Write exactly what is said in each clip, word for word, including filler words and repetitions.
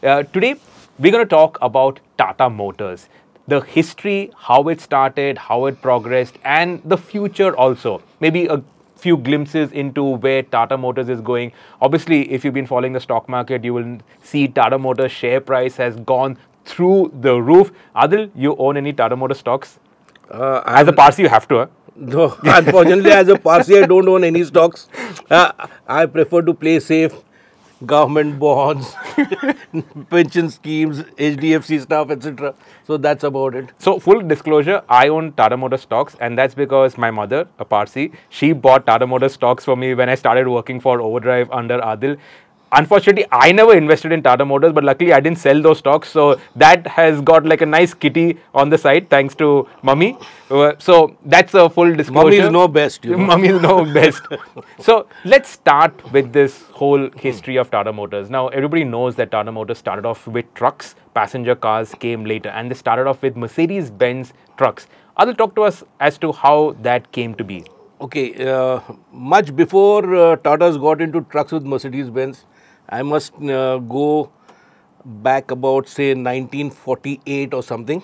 Uh, today, we're going to talk about Tata Motors, the history, how it started, how it progressed, and the future also. Maybe a few glimpses into where Tata Motors is going. Obviously, if you've been following the stock market, you will see Tata Motors share price has gone through the roof. Adil, you own any Tata Motors stocks? Uh, As a I'm Parsi, you have to. Huh? no, unfortunately, as a Parsi, I don't own any stocks. Uh, I prefer to play safe, government bonds, pension schemes, H D F C stuff, et cetera. So that's about it. So, full disclosure, I own Tata Motors stocks, and that's because my mother, a Parsi, she bought Tata Motors stocks for me when I started working for Overdrive under Adil. Unfortunately, I never invested in Tata Motors, but luckily I didn't sell those stocks. So that has got like a nice kitty on the side, thanks to mummy. Uh, So that's a full disclosure. Mummies know best, you know. Mummies know best. So let's start with this whole history of Tata Motors. Now, everybody knows that Tata Motors started off with trucks, passenger cars came later, and they started off with Mercedes-Benz trucks. Adil, talk to us as to how that came to be. Okay, uh, much before uh, Tata's got into trucks with Mercedes-Benz, I must uh, go back about, say, nineteen forty-eight or something.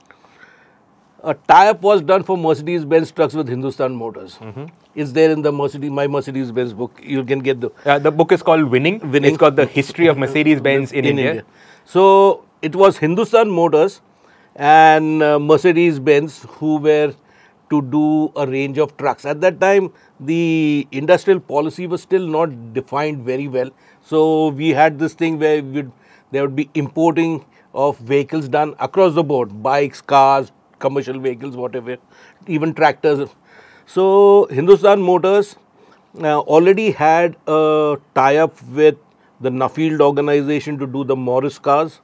A tie-up was done for Mercedes-Benz trucks with Hindustan Motors. It's there in the Mercedes, my Mercedes-Benz book. You can get the Uh, the book is called Winning. Winning. It's got the history of Mercedes-Benz in, India. So it was Hindustan Motors and uh, Mercedes-Benz who were to do a range of trucks. At that time, the industrial policy was still not defined very well. So we had this thing where we'd, there would be importing of vehicles done across the board, bikes, cars, commercial vehicles, whatever, even tractors. So Hindustan Motors uh, already had a tie-up with the Nuffield organization to do the Morris cars,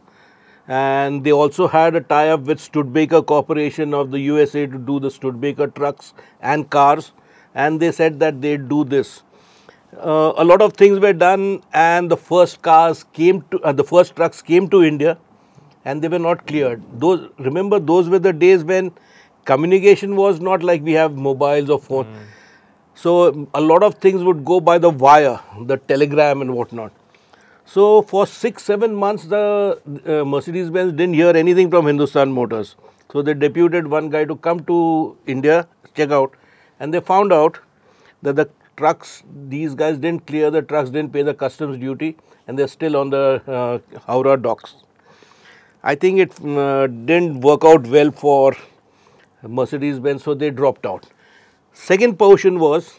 and they also had a tie-up with Studebaker Corporation of the U S A to do the Studebaker trucks and cars, and they said that they'd do this. Uh, a lot of things were done, and the first cars came to, uh, the first trucks came to India, and they were not cleared. Those, remember, those were the days when communication was not like we have mobiles or phone. Mm. So a lot of things would go by the wire, the telegram and whatnot. So for six, seven months, the uh, Mercedes-Benz didn't hear anything from Hindustan Motors. So they deputed one guy to come to India, check out, and they found out that the trucks, these guys didn't clear the trucks, didn't pay the customs duty, and they're still on the uh, Howrah docks. I think it uh, didn't work out well for Mercedes-Benz, so they dropped out. Second portion was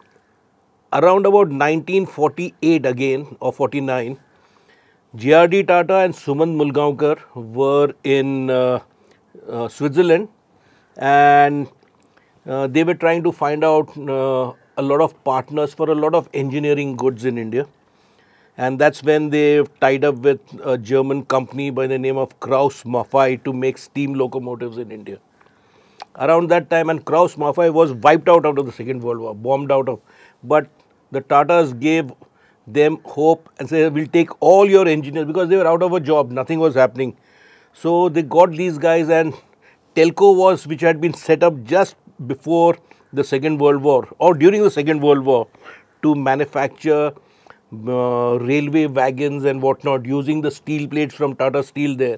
around about nineteen forty-eight again, or forty-nine, J R D Tata and Sumant Mulgaonkar were in uh, uh, Switzerland, and uh, they were trying to find out uh, a lot of partners for a lot of engineering goods in India. And that's when they tied up with a German company by the name of Krauss Maffei to make steam locomotives in India. Around that time, and Krauss Maffei was wiped out after the Second World War, bombed out of. But the Tatas gave them hope and said, we'll take all your engineers, because they were out of a job, nothing was happening. So they got these guys, and Telco was, which had been set up just before the Second World War, or during the Second World War, to manufacture uh, railway wagons and whatnot, using the steel plates from Tata Steel there.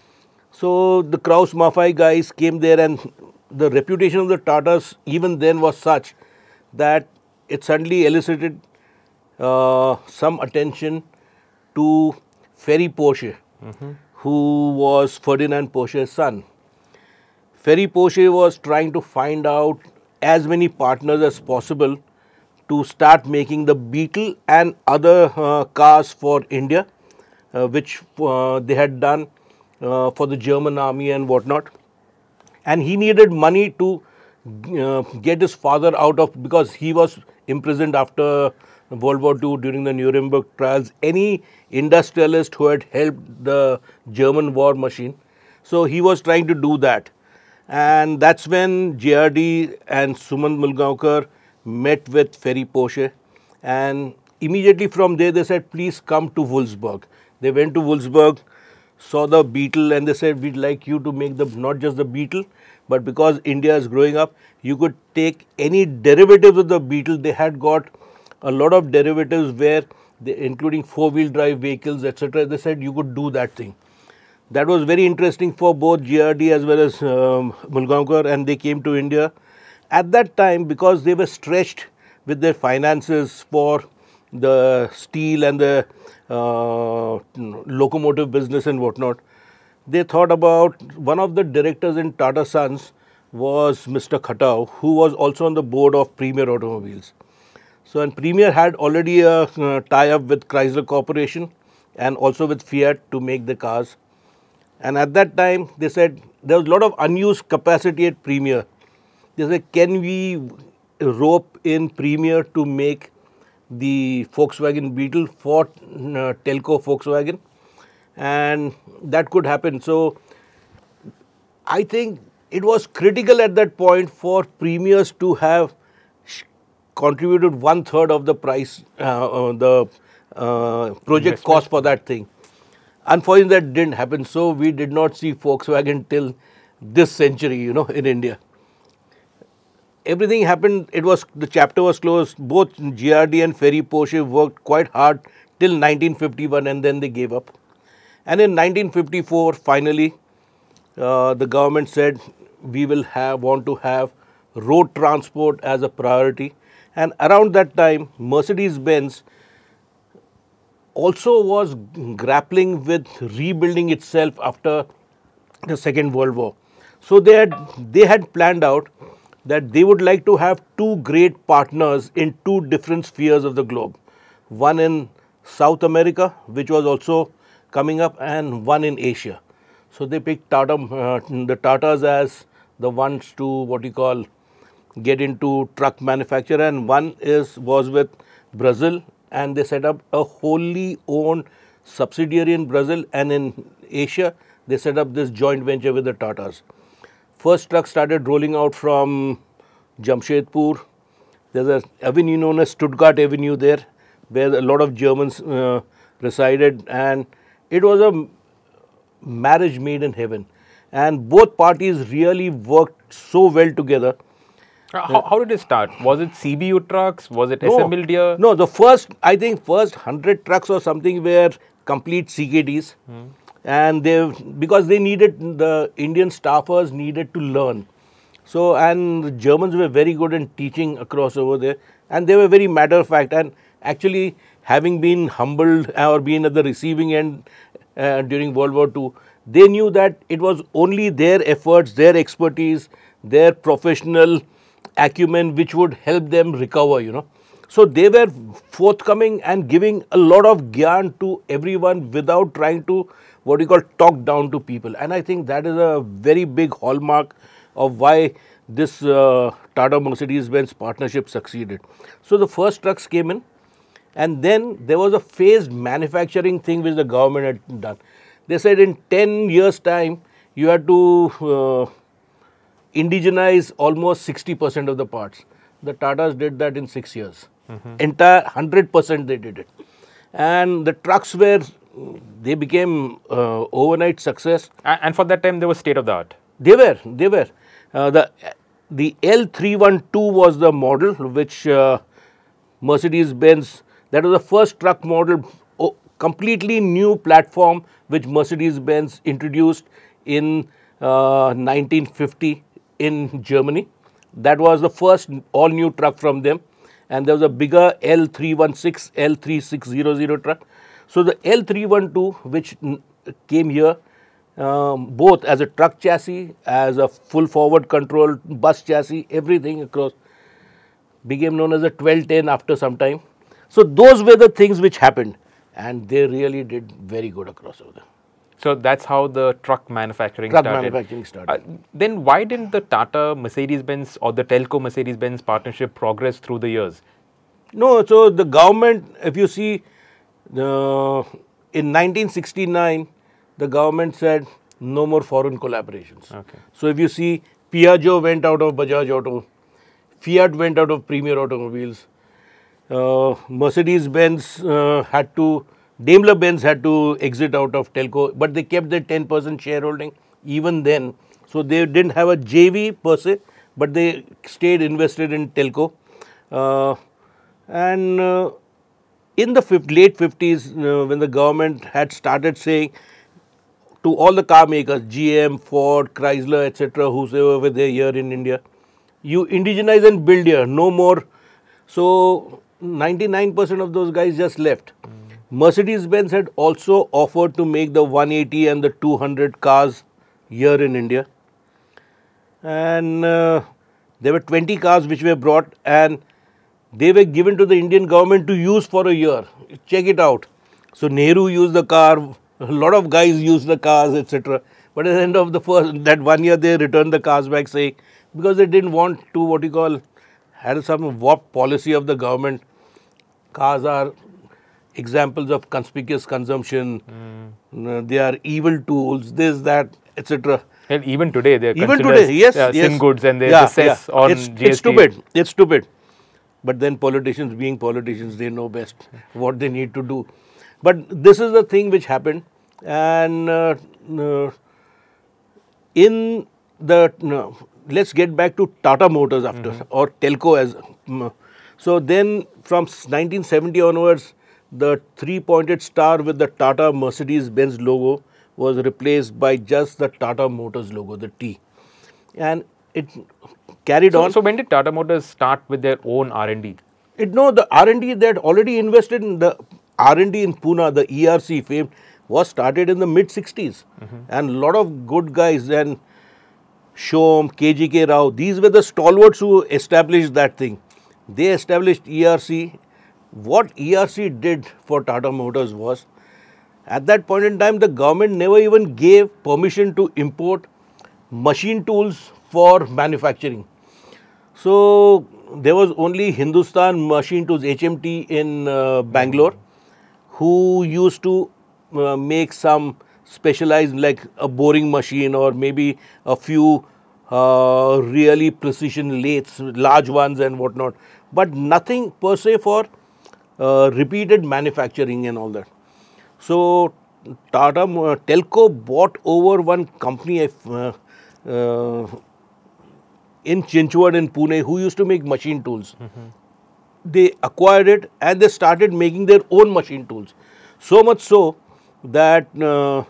So the Krauss Maffei guys came there, and the reputation of the Tatas even then was such that it suddenly elicited uh, some attention to Ferry Porsche, mm-hmm. who was Ferdinand Porsche's son. Ferry Porsche was trying to find out as many partners as possible to start making the Beetle and other uh, cars for India, uh, which uh, they had done uh, for the German army and whatnot. And he needed money to uh, get his father out of, because he was imprisoned after World War Two during the Nuremberg trials, any industrialist who had helped the German war machine. So he was trying to do that. And that's when J R D and Sumant Mulgaonkar met with Ferry Porsche, and immediately from there they said, please come to Wolfsburg. They went to Wolfsburg, saw the Beetle, and they said, we'd like you to make the not just the Beetle, but because India is growing up, you could take any derivatives of the Beetle. They had got a lot of derivatives where they, including four-wheel drive vehicles, et cetera. They said you could do that thing. That was very interesting for both G R D as well as um, Mulgaonkar, and they came to India. At that time, because they were stretched with their finances for the steel and the uh, locomotive business and whatnot, they thought about, one of the directors in Tata Sons was Mister Khatau, who was also on the board of Premier Automobiles. So, and Premier had already a uh, tie-up with Chrysler Corporation and also with Fiat to make the cars. And at that time, they said there was a lot of unused capacity at Premier. They said, can we rope in Premier to make the Volkswagen Beetle for uh, Telco Volkswagen? And that could happen. So, I think it was critical at that point for Premiers to have contributed one third of the price, uh, uh, the uh, project cost for that thing. Unfortunately, that didn't happen. So, we did not see Volkswagen till this century, you know, in India. Everything happened, it was, the chapter was closed. Both G R D and Ferry Porsche worked quite hard till nineteen fifty-one, and then they gave up. And in nineteen fifty-four, finally, uh, the government said, we will have, want to have road transport as a priority. And around that time, Mercedes-Benz also was grappling with rebuilding itself after the Second World War. So, they had, they had planned out that they would like to have two great partners in two different spheres of the globe. One in South America, which was also coming up, and one in Asia. So, they picked Tata, uh, the Tatas as the ones to, what you call, get into truck manufacture, and one is was with Brazil, and they set up a wholly owned subsidiary in Brazil, and in Asia, they set up this joint venture with the Tatas. First truck started rolling out from Jamshedpur. There's an avenue known as Stuttgart Avenue there, where a lot of Germans uh, resided, and it was a marriage made in heaven. And both parties really worked so well together. How, how did it start? Was it C B U trucks? Was it no, assembled here? No, the first, I think first one hundred trucks or something were complete C K Ds. Hmm. And they, because they needed, the Indian staffers needed to learn. So, and the Germans were very good in teaching across over there, and they were very matter of fact. And actually, having been humbled or been at the receiving end uh, during World War Two, they knew that it was only their efforts, their expertise, their professional acumen which would help them recover, you know. So, they were forthcoming and giving a lot of gyan to everyone without trying to, what you call, talk down to people. And I think that is a very big hallmark of why this uh, Tata Mercedes-Benz partnership succeeded. So, the first trucks came in, and then there was a phased manufacturing thing which the government had done. They said in ten years time, you had to uh, indigenize almost sixty percent of the parts. The Tatas did that in six years. Mm-hmm. Entire one hundred percent they did it. And the trucks were, they became uh, overnight success. And for that time, they were state of the art. They were, they were. Uh, the the L three twelve was the model which uh, Mercedes-Benz, that was the first truck model, oh, completely new platform which Mercedes-Benz introduced in uh, nineteen fifty in Germany. That was the first all new truck from them. And there was a bigger L three sixteen, L three six hundred truck. So, the L three twelve which came here, um, both as a truck chassis, as a full forward control bus chassis, everything across, became known as a twelve ten after some time. So, those were the things which happened, and they really did very good across over there. So, that's how the truck manufacturing truck started. manufacturing started. Uh, then why didn't the Tata Mercedes-Benz or the Telco Mercedes-Benz partnership progress through the years? No, so the government, if you see, uh, in nineteen sixty-nine, the government said no more foreign collaborations. Okay. So, if you see, Piaggio went out of Bajaj Auto, Fiat went out of Premier Automobiles, uh, Mercedes-Benz uh, had to, Daimler-Benz had to exit out of Telco, but they kept their ten percent shareholding even then. So, they didn't have a J V per se, but they stayed invested in Telco. Uh, and uh, in the fifth, late fifties, uh, when the government had started saying to all the car makers, G M, Ford, Chrysler, et cetera, whosoever were there here in India, you indigenize and build here, no more. So ninety-nine percent of those guys just left. Mm. Mercedes-Benz had also offered to make the one eighty and the two hundred cars here in India. And uh, there were twenty cars which were brought, and they were given to the Indian government to use for a year. Check it out. So Nehru used the car, a lot of guys used the cars, et cetera. But at the end of the first, that one year, they returned the cars back, saying, because they didn't want to, what you call, had some warped policy of the government. Cars are examples of conspicuous consumption. Mm. They are evil tools, this, that, et cetera. And even today, they are even considered today, yes, uh, yes. sin goods, and they yeah, assess yeah. on it's, G S T. It's stupid. It's stupid. But then politicians, being politicians, they know best what they need to do. But this is the thing which happened, and uh, uh, in the uh, let's get back to Tata Motors after, mm-hmm. or Telco as. Um, so then, from nineteen seventy onwards, the three-pointed star with the Tata Mercedes-Benz logo was replaced by just the Tata Motors logo, the T, and it carried so, on. So when did Tata Motors start with their own R and D? It no, the R and D, they had already invested in the R and D in Pune. The E R C fame was started in the mid sixties, mm-hmm. and a lot of good guys, and Shom, K G K Rao, these were the stalwarts who established that thing. They established E R C. What E R C did for Tata Motors was, at that point in time, the government never even gave permission to import machine tools for manufacturing. So there was only Hindustan Machine Tools, H M T, in uh, Bangalore, who used to uh, make some specialized, like a boring machine, or maybe a few uh, really precision lathes, large ones and whatnot, but nothing per se for uh, repeated manufacturing and all that. So Tata uh, Telco bought over one company uh, uh, in Chinchwad in Pune who used to make machine tools. Mm-hmm. They acquired it and they started making their own machine tools. So much so that uh,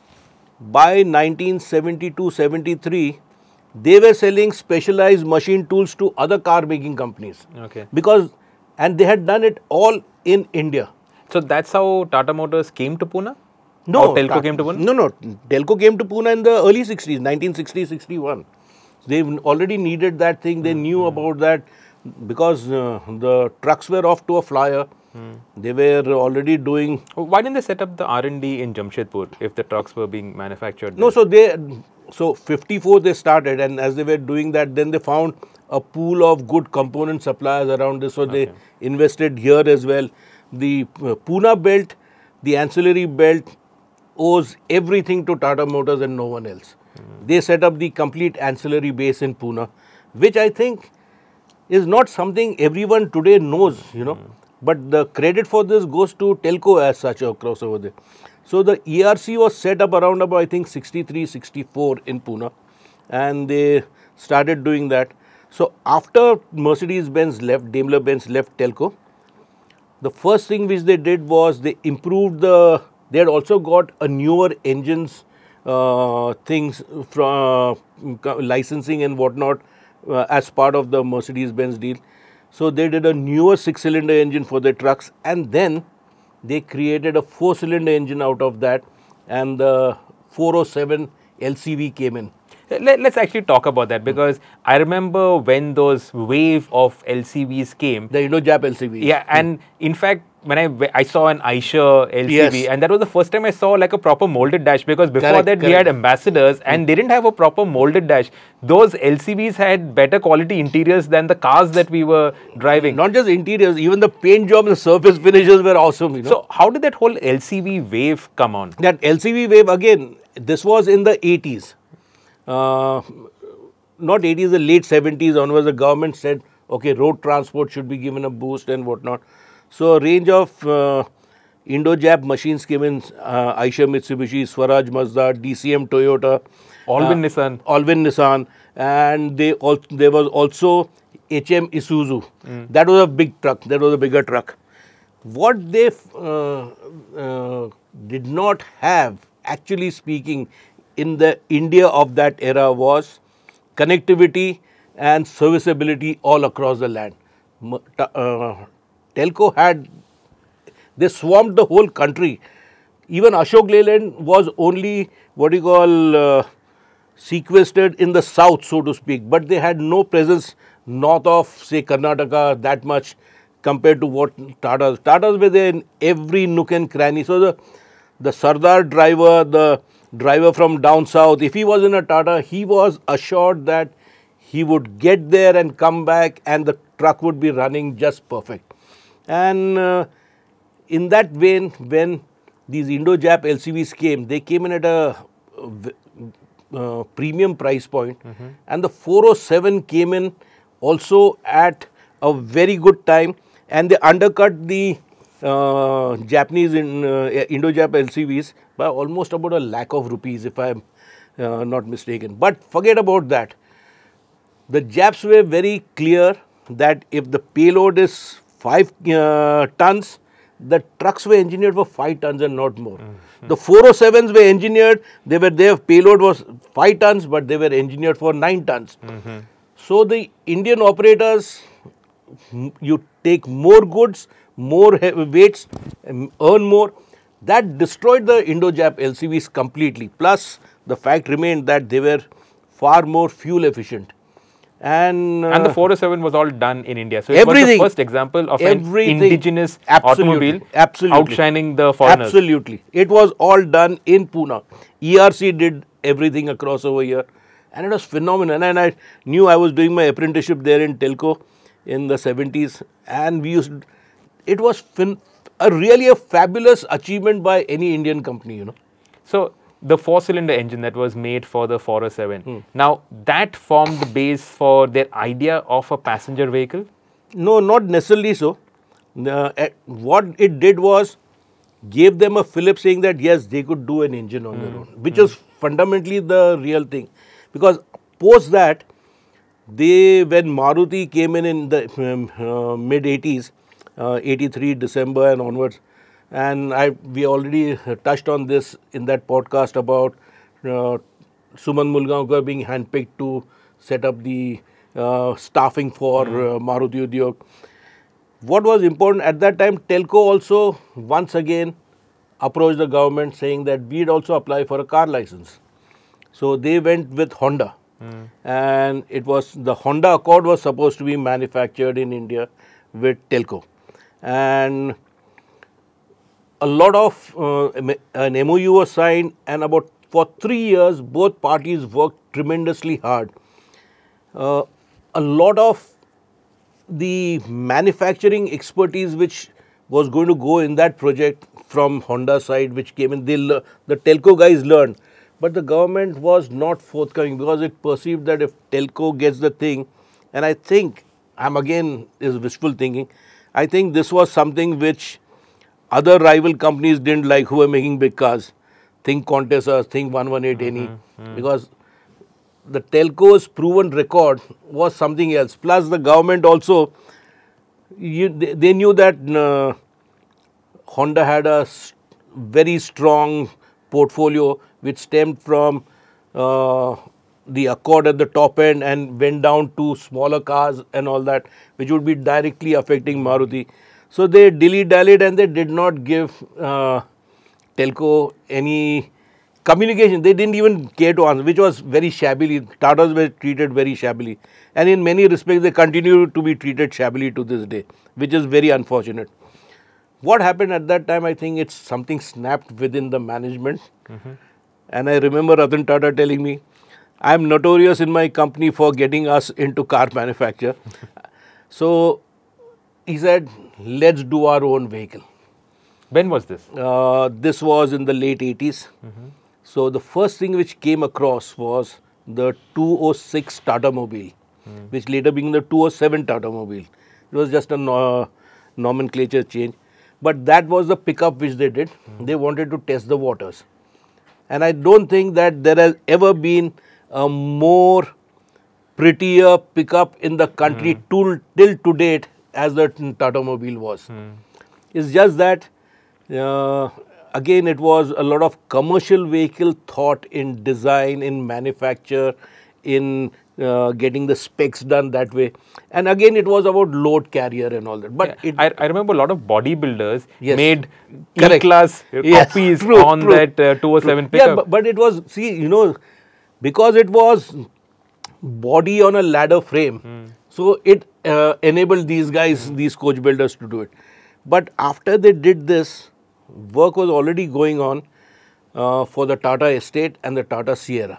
by nineteen seventy-two seventy-three, they were selling specialized machine tools to other car making companies. Okay. Because, and they had done it all in India. So that's how Tata Motors came to Pune? No. Or Telco came to Pune? No, no. Telco came to Pune in the early sixties, nineteen sixty sixty-one. They already needed that thing. They mm-hmm. knew about that because uh, the trucks were off to a flyer. Mm. They were already doing. Why didn't they set up the R and D in Jamshedpur if the trucks were being manufactured No, there? so they, so fifty-four they started, and as they were doing that, then they found a pool of good component suppliers around this. So okay. they invested here as well. The uh, Pune belt, the ancillary belt, owes everything to Tata Motors and no one else. Mm. They set up the complete ancillary base in Pune, which I think is not something everyone today knows, you know. Mm. But the credit for this goes to Telco as such across over there. So the E R C was set up around about, I think, sixty-three sixty-four in Pune, and they started doing that. So after Mercedes-Benz left, Daimler-Benz left Telco, the first thing which they did was they improved the, they had also got a newer engines uh, things from uh, licensing and whatnot uh, as part of the Mercedes-Benz deal. So they did a newer six-cylinder engine for their trucks, and then they created a four-cylinder engine out of that, and the four oh seven L C V came in. Let, let's actually talk about that, because I remember when those wave of L C Vs came. The Indo-Jap L C V. Yeah, and in fact, when I I saw an Eicher L C V, yes. and that was the first time I saw like a proper molded dash, because before correct, that correct. we had Ambassadors and mm. they didn't have a proper molded dash. Those L C Vs had better quality interiors than the cars that we were driving. Not just interiors, even the paint job and the surface finishes were awesome. You know? So how did that whole L C V wave come on? That L C V wave, again, this was in the eighties. Uh, not eighties, the late seventies onwards, the government said, okay, road transport should be given a boost and whatnot. So a range of uh, Indo-Jap machines came in, uh, Eicher Mitsubishi, Swaraj Mazda, D C M Toyota, Allwin uh, Nissan, Allwin Nissan, and they all there was also H M Isuzu. Mm. That was a big truck. That was a bigger truck. what they uh, uh, did not have, actually speaking, in the India of that era was connectivity and serviceability all across the land. M- ta- uh, Telco had, they swarmed the whole country. Even Ashok Leyland was only what you call uh, sequestered in the south, so to speak, but they had no presence north of, say, Karnataka that much compared to what Tatas. Tatas were there in every nook and cranny. So the the Sardar driver, the driver from down south, if he was in a Tata, he was assured that he would get there and come back, and the truck would be running just perfect. And uh, in that vein, when these Indo-Jap L C Vs came, they came in at a uh, premium price point, mm-hmm. and the four oh seven came in also at a very good time, and they undercut the uh, Japanese in uh, Indo-Jap L C Vs by almost about a lakh of rupees, if I am uh, not mistaken. But forget about that. The Japs were very clear that if the payload is five uh, tons, the trucks were engineered for five tons and not more. Mm-hmm. The four oh sevens were engineered, they were their payload was five tons, but they were engineered for nine tons. Mm-hmm. So the Indian operators, you take more goods, more weights, earn more. That destroyed the Indo-Jap L C Vs completely. Plus, the fact remained that they were far more fuel efficient. And, uh, and the four oh seven was all done in India. So it everything, was the first example of everything, an indigenous absolutely, automobile absolutely, outshining the foreigners. Absolutely. It was all done in Pune. E R C did everything across over here. And it was phenomenal. And I knew I was doing my apprenticeship there in Telco in the seventies. And we used, it was fin a really a fabulous achievement by any Indian company, you know. So, the four-cylinder engine that was made for the four oh seven, hmm. now that formed the base for their idea of a passenger vehicle? No, not necessarily so. Uh, what it did was gave them a fillip saying that yes, they could do an engine on hmm. their own, which hmm. is fundamentally the real thing. Because post that, they, when Maruti came in in the um, uh, mid eighties, uh, eighty-three December and onwards, and I we already touched on this in that podcast about uh, Suman Mulgaonkar being handpicked to set up the uh, staffing for mm. uh, Maruti Udyog. What was important at that time, Telco also once again approached the government saying that we'd also apply for a car license. So they went with Honda, mm. and it was the Honda Accord was supposed to be manufactured in India with Telco. And a lot of uh, an M O U was signed, and about for three years both parties worked tremendously hard. Uh, a lot of the manufacturing expertise which was going to go in that project from Honda side, which came in, they the Telco guys learned, but the government was not forthcoming because it perceived that if Telco gets the thing, and I think I'm again is wishful thinking. I think this was something which other rival companies didn't like who were making big cars. Think Contessa, think one eighteen N E, mm-hmm, mm-hmm. because the Telco's proven record was something else. Plus the government also, you, they, they knew that uh, Honda had a very strong portfolio which stemmed from uh, the Accord at the top end and went down to smaller cars and all that, which would be directly affecting Maruti. So they dilly-dallied and they did not give uh, Telco any communication. They didn't even care to answer, which was very shabbily. Tatas were treated very shabbily. And in many respects, they continue to be treated shabbily to this day, which is very unfortunate. What happened at that time, I think it's something snapped within the management. Mm-hmm. And I remember Ratan Tata telling me, I'm notorious in my company for getting us into car manufacture. So he said, let's do our own vehicle. When was this? Uh, this was in the late eighties. Mm-hmm. So the first thing which came across was the two oh six Tata Mobile, mm. which later became the two oh seven Tata Mobile. It was just a no nomenclature change. But that was the pickup which they did. Mm. They wanted to test the waters. And I don't think that there has ever been a more prettier pickup in the country mm. till, till to date as the Tata Mobile was. Mm. It's just that uh, again it was a lot of commercial vehicle thought in design, in manufacture, in uh, getting the specs done that way. And again it was about load carrier and all that. But Yeah. it, I, I remember a lot of bodybuilders Yes. made Correct. E-class Yes, copies true, on true, that uh, two oh seven Yeah, pickup. but, but it was, see, you know, because it was body on a ladder frame, so it uh, enabled these guys, these coach builders to do it. But after they did this, work was already going on uh, for the Tata Estate and the Tata Sierra.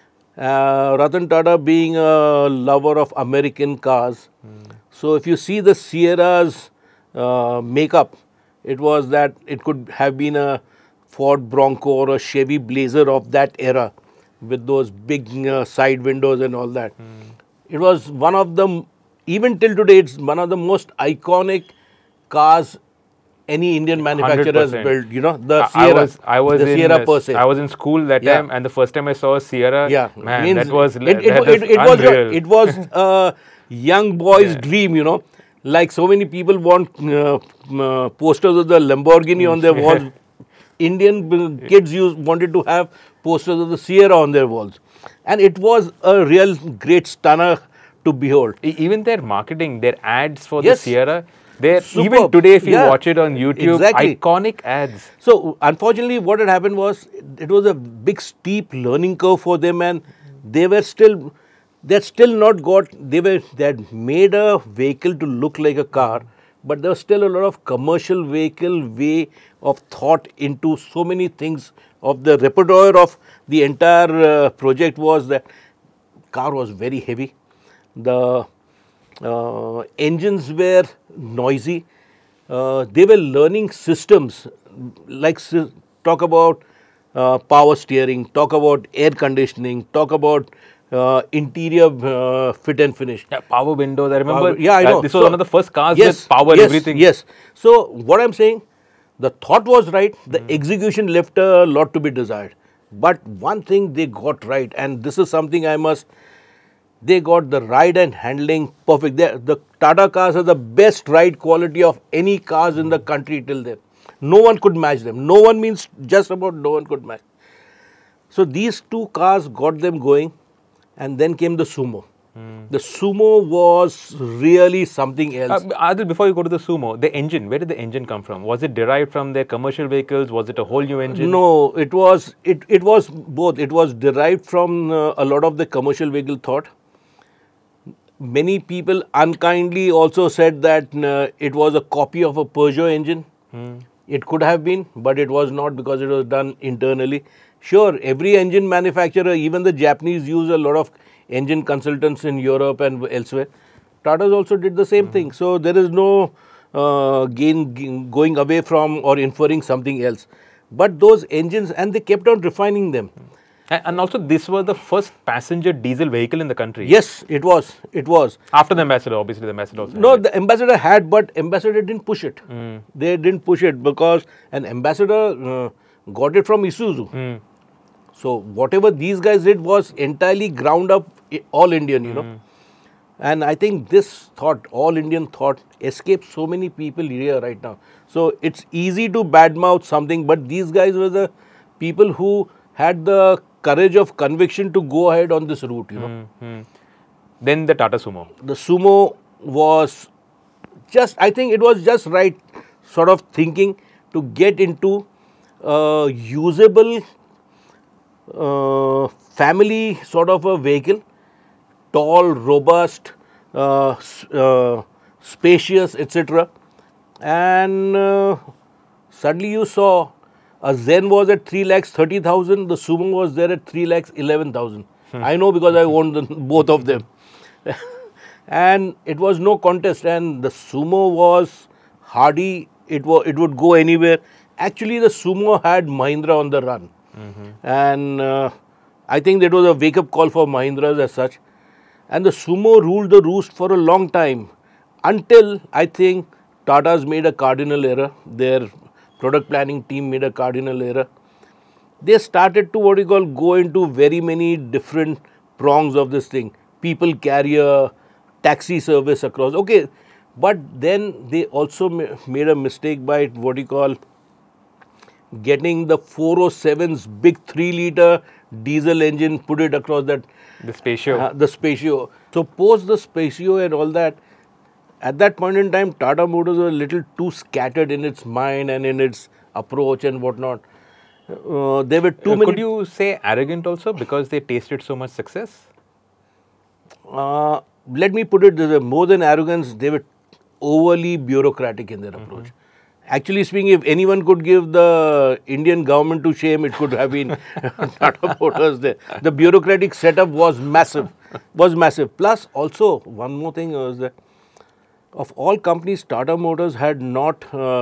Uh, Ratan Tata being a lover of American cars, so if you see the Sierra's uh, makeup, it was that it could have been a Ford Bronco or a Chevy Blazer of that era with those big uh, side windows and all that. It was one of the, even till today, it's one of the most iconic cars any Indian manufacturer has one hundred percent. built. You know, the I- Sierra, I was, I was the in, Sierra uh, per se. I was in school that Yeah. time, and the first time I saw a Sierra, Yeah, man, means that was it, that it, was it, it was your, unreal. it was a young boy's Yeah. dream, you know. Like so many people want uh, uh, posters of the Lamborghini on their walls. Indian b- kids used, wanted to have posters of the Sierra on their walls, and it was a real great stunner to behold. E- Even their marketing, their ads for Yes. the Sierra, they're even Superb. today if you Yeah. watch it on YouTube, Exactly. iconic ads. So unfortunately, what had happened was it was a big steep learning curve for them, and they were still they had still not got they were they had made a vehicle to look like a car, but there was still a lot of commercial vehicle way of thought into so many things. Of the repertoire of the entire uh, project was that car was very heavy, the uh, engines were noisy. Uh, they were learning systems like sy- talk about uh, power steering, talk about air conditioning, talk about uh, interior uh, fit and finish. Yeah, power windows. I remember. Power- yeah, I uh, know. This was So- one of the first cars yes, with power, yes, everything. Yes. So what I'm saying, the thought was right. The execution left a lot to be desired. But one thing they got right, and this is something I must. They got the ride and handling perfect. They, the Tata cars are the best ride quality of any cars in the country till then. No one could match them. No one means just about no one could match. So these two cars got them going, and then came the Sumo. The Sumo was really something else. Uh, Adil, before you go to the Sumo, the engine, where did the engine come from? Was it derived from their commercial vehicles? Was it a whole new engine? No, it was it, it was both. It was derived from uh, a lot of the commercial vehicle thought. Many people unkindly also said that uh, it was a copy of a Peugeot engine. It could have been, but it was not because it was done internally. Sure, every engine manufacturer, even the Japanese, use a lot of engine consultants in Europe and elsewhere. Tata's also did the same thing. So there is no uh, gain, gain going away from or inferring something else. But those engines, and they kept on refining them. A- And also, this was the first passenger diesel vehicle in the country. Yes, it was. It was. After the Ambassador, obviously, the Ambassador also. No, had it. the ambassador had, but ambassador didn't push it. They didn't push it because an ambassador uh, got it from Isuzu. So whatever these guys did was entirely ground up i- all Indian, you know. And I think this thought, all Indian thought, escapes so many people here right now. So it's easy to badmouth something, but these guys were the people who had the courage of conviction to go ahead on this route, you know. Hmm. Then the Tata Sumo. The Sumo was just, I think it was just right sort of thinking to get into a usable uh, family sort of a vehicle, tall, robust, uh, s- uh, spacious, et cetera. And uh, suddenly you saw a Zen was at three lakhs thirty thousand, the Sumo was there at three lakhs eleven thousand. I know because I owned the, both of them. And it was no contest, and the Sumo was hardy, it, was, it would go anywhere. Actually, the Sumo had Mahindra on the run. And uh, I think that was a wake-up call for Mahindras as such. And the Sumo ruled the roost for a long time, until I think Tata's made a cardinal error. Their product planning team made a cardinal error. They started to what you call go into very many different prongs of this thing. People carrier, taxi service across. Okay, But then they also ma made a mistake by what you call getting the four oh seven's big three liter diesel engine, put it across that. The Spatio. Uh, the Spatio. So post the Spatio and all that, at that point in time, Tata Motors was a little too scattered in its mind and in its approach and whatnot. Uh, there were too Uh, many. Could you say arrogant also because they tasted so much success? Uh, let me put it this way, more than arrogance, they were overly bureaucratic in their approach. Actually speaking, if anyone could give the Indian government to shame, it could have been Tata Motors there. The bureaucratic setup was massive, was massive. Plus, also, one more thing was that of all companies, Tata Motors had not uh,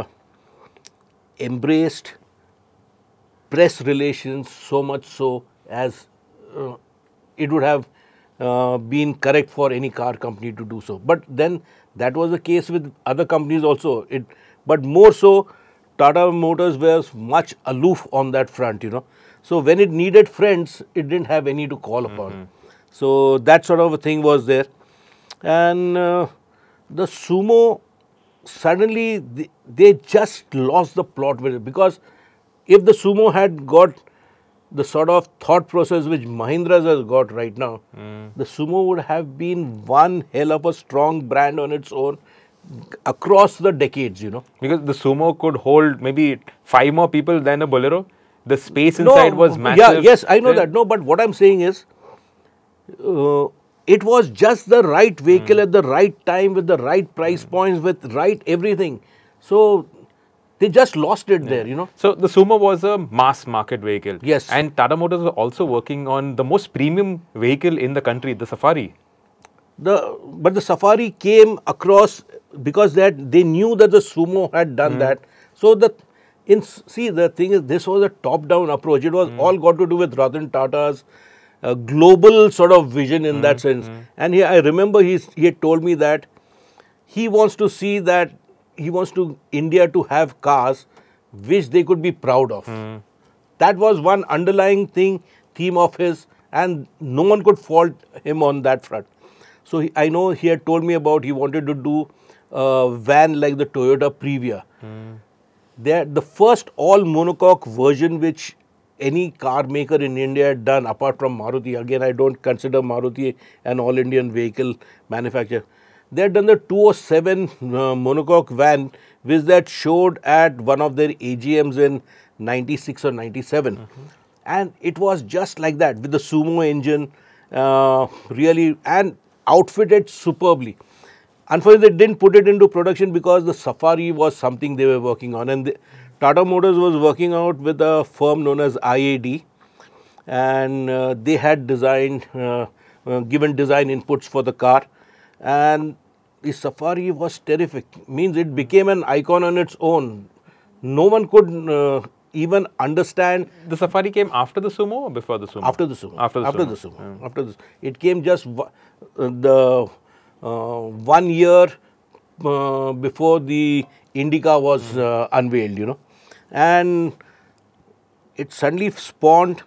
embraced press relations so much so as uh, it would have uh, been correct for any car company to do so. But then that was the case with other companies also. It, but more so, Tata Motors was much aloof on that front, you know. So when it needed friends, it didn't have any to call upon. Mm-hmm. So that sort of a thing was there. And uh, the Sumo, suddenly they, they just lost the plot with it, because if the Sumo had got the sort of thought process which Mahindra's has got right now, mm. the Sumo would have been one hell of a strong brand on its own across the decades, you know. Because the Sumo could hold maybe five more people than a Bolero. The space inside no, was massive. Yeah, yes, I know yeah. that. No, but what I'm saying is, uh, it was just the right vehicle mm. at the right time with the right price mm. points, with right everything. So they just lost it yeah. there, you know. So the Sumo was a mass market vehicle. Yes. And Tata Motors were also working on the most premium vehicle in the country, the Safari. The but the Safari came across because that they knew that the Sumo had done mm. that. So the in see the thing is, this was a top-down approach. It was mm. all got to do with Ratan Tata's uh, global sort of vision in mm. that sense. Mm. And he, I remember he he had told me that he wants to see that he wants to India to have cars which they could be proud of. Mm. That was one underlying thing, theme of his, and no one could fault him on that front. So he, I know he had told me about he wanted to do a van like the Toyota Previa. Mm. They're the first all monocoque version which any car maker in India had done, apart from Maruti. Again, I don't consider Maruti an all-Indian vehicle manufacturer. They had done the two oh seven uh, monocoque van, which that showed at one of their A G Ms in ninety-six or ninety-seven. Mm-hmm. And it was just like that, with the Sumo engine, uh, really, and outfitted superbly. Unfortunately, they didn't put it into production because the Safari was something they were working on. And the, Tata Motors was working out with a firm known as I A D. And uh, they had designed, uh, uh, given design inputs for the car. And the Safari was terrific. Means it became an icon on its own. No one could uh, even understand. The Safari came after the Sumo or before the Sumo? After the Sumo. After the after Sumo. The Sumo. Yeah. After the, it came just uh, the uh, one year uh, before the Indica was mm. uh, unveiled, you know. And it suddenly spawned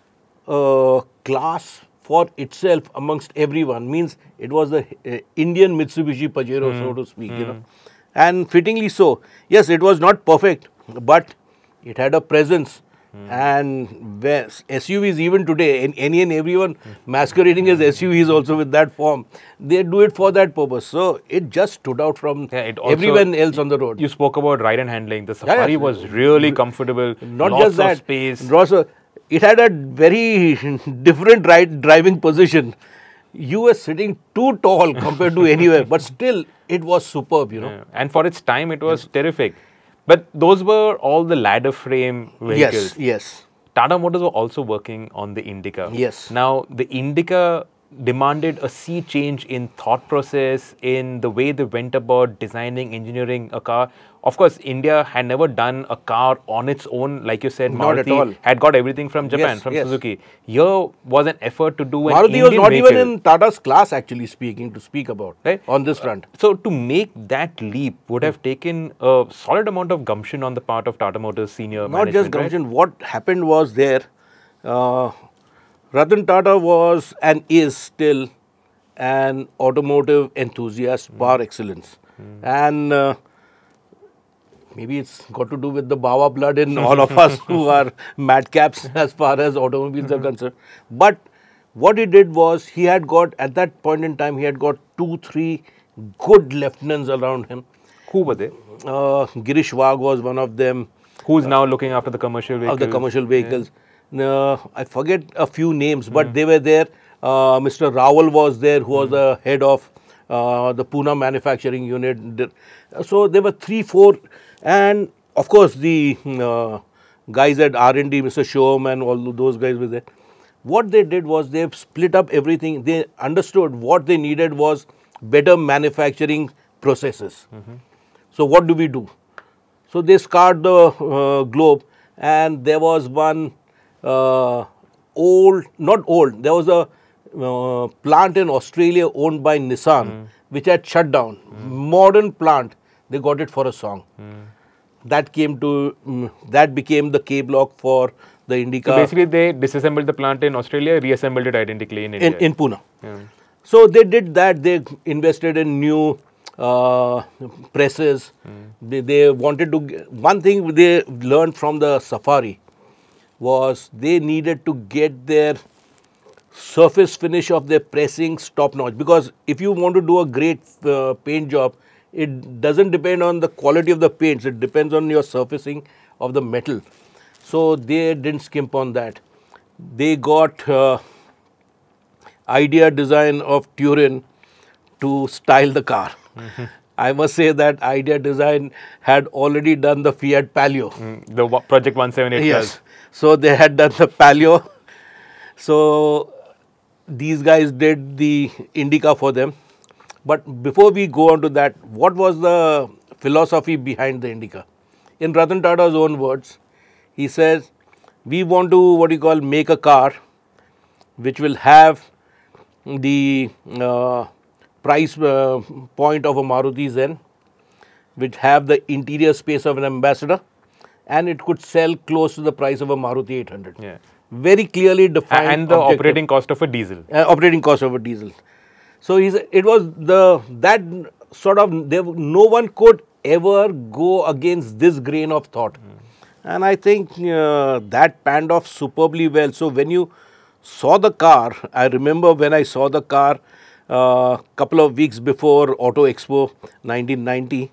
a class for itself amongst everyone. Means it was the uh, Indian Mitsubishi Pajero, mm. so to speak, mm. you know. And fittingly so. Yes, it was not perfect, but it had a presence. Mm. And where S U Vs even today, and any and everyone mm. masquerading as S U Vs also with that form, they do it for that purpose. So it just stood out from yeah, it also, everyone else on the road. You spoke about ride and handling. The Safari yeah, yeah. was really comfortable. Not lots just that. Of space. Also, it had a very different ride driving position. You were sitting too tall compared to anywhere, but still it was superb, you know. Yeah. And for its time, it was yes. terrific. But those were all the ladder frame vehicles. Yes, yes. Tata Motors were also working on the Indica. Yes. Now, the Indica demanded a sea change in thought process, in the way they went about designing, engineering a car. Of course, India had never done a car on its own, like you said. Not Maruti at all. Had got everything from Japan, yes, from yes. Suzuki. Here was an effort to do an Maruti Indian was not vehicle. even in Tata's class, actually speaking, to speak about, right, on this front. Uh, so, to make that leap would have taken a solid amount of gumption on the part of Tata Motors senior Not management. just gumption. Right? What happened was there, uh, Ratan Tata was and is still an automotive enthusiast mm. par excellence. Mm. And uh, maybe it's got to do with the Bawa blood in all of us who are madcaps as far as automobiles are concerned. But what he did was, he had got, at that point in time, he had got two, three good lieutenants around him. Who were they? Uh, Girish Wagh was one of them. Who's uh, now looking after the commercial vehicles? Of the commercial vehicles. Yeah. Uh, I forget a few names, but mm. they were there. Uh, Mister Rawal was there, who mm. was the head of uh, the Pune manufacturing unit. So there were three, four, and of course the uh, guys at R and D, Mister Shom and all those guys were there. What they did was, they split up everything. They understood what they needed was better manufacturing processes. Mm-hmm. So what do we do? So they scoured the uh, globe, and there was one uh, old, not old, there was a uh, plant in Australia owned by Nissan, mm. which had shut down. Mm. Modern plant, they got it for a song. Mm. That came to, um, that became the K block for the Indica. So basically they disassembled the plant in Australia, reassembled it identically in India. In, in Pune. Yeah. So they did that, they invested in new uh, presses. Mm. They, they wanted to, one thing they learned from the Safari was, they needed to get their surface finish of their pressings top notch. Because if you want to do a great uh, paint job, it doesn't depend on the quality of the paints, it depends on your surfacing of the metal. So they didn't skimp on that. They got uh, idea design of Turin to style the car. Mm-hmm. I must say that idea design had already done the Fiat Palio. Mm, the Project one seventy-eight. Yes. So they had done the Palio. So these guys did the Indica for them. But before we go on to that, what was the philosophy behind the Indica? In Ratan Tata's own words, he says, we want to, what you call, make a car which will have the uh, price uh, point of a Maruti Zen, which have the interior space of an Ambassador, and it could sell close to the price of a Maruti eight hundred. Yeah. Very clearly defined. And the objective. Operating cost of a diesel. Uh, operating cost of a diesel. So he's, it was the, that sort of, there, no one could ever go against this grain of thought. Mm. And I think uh, that panned off superbly well. So when you saw the car, I remember when I saw the car a uh, couple of weeks before Auto Expo nineteen ninety,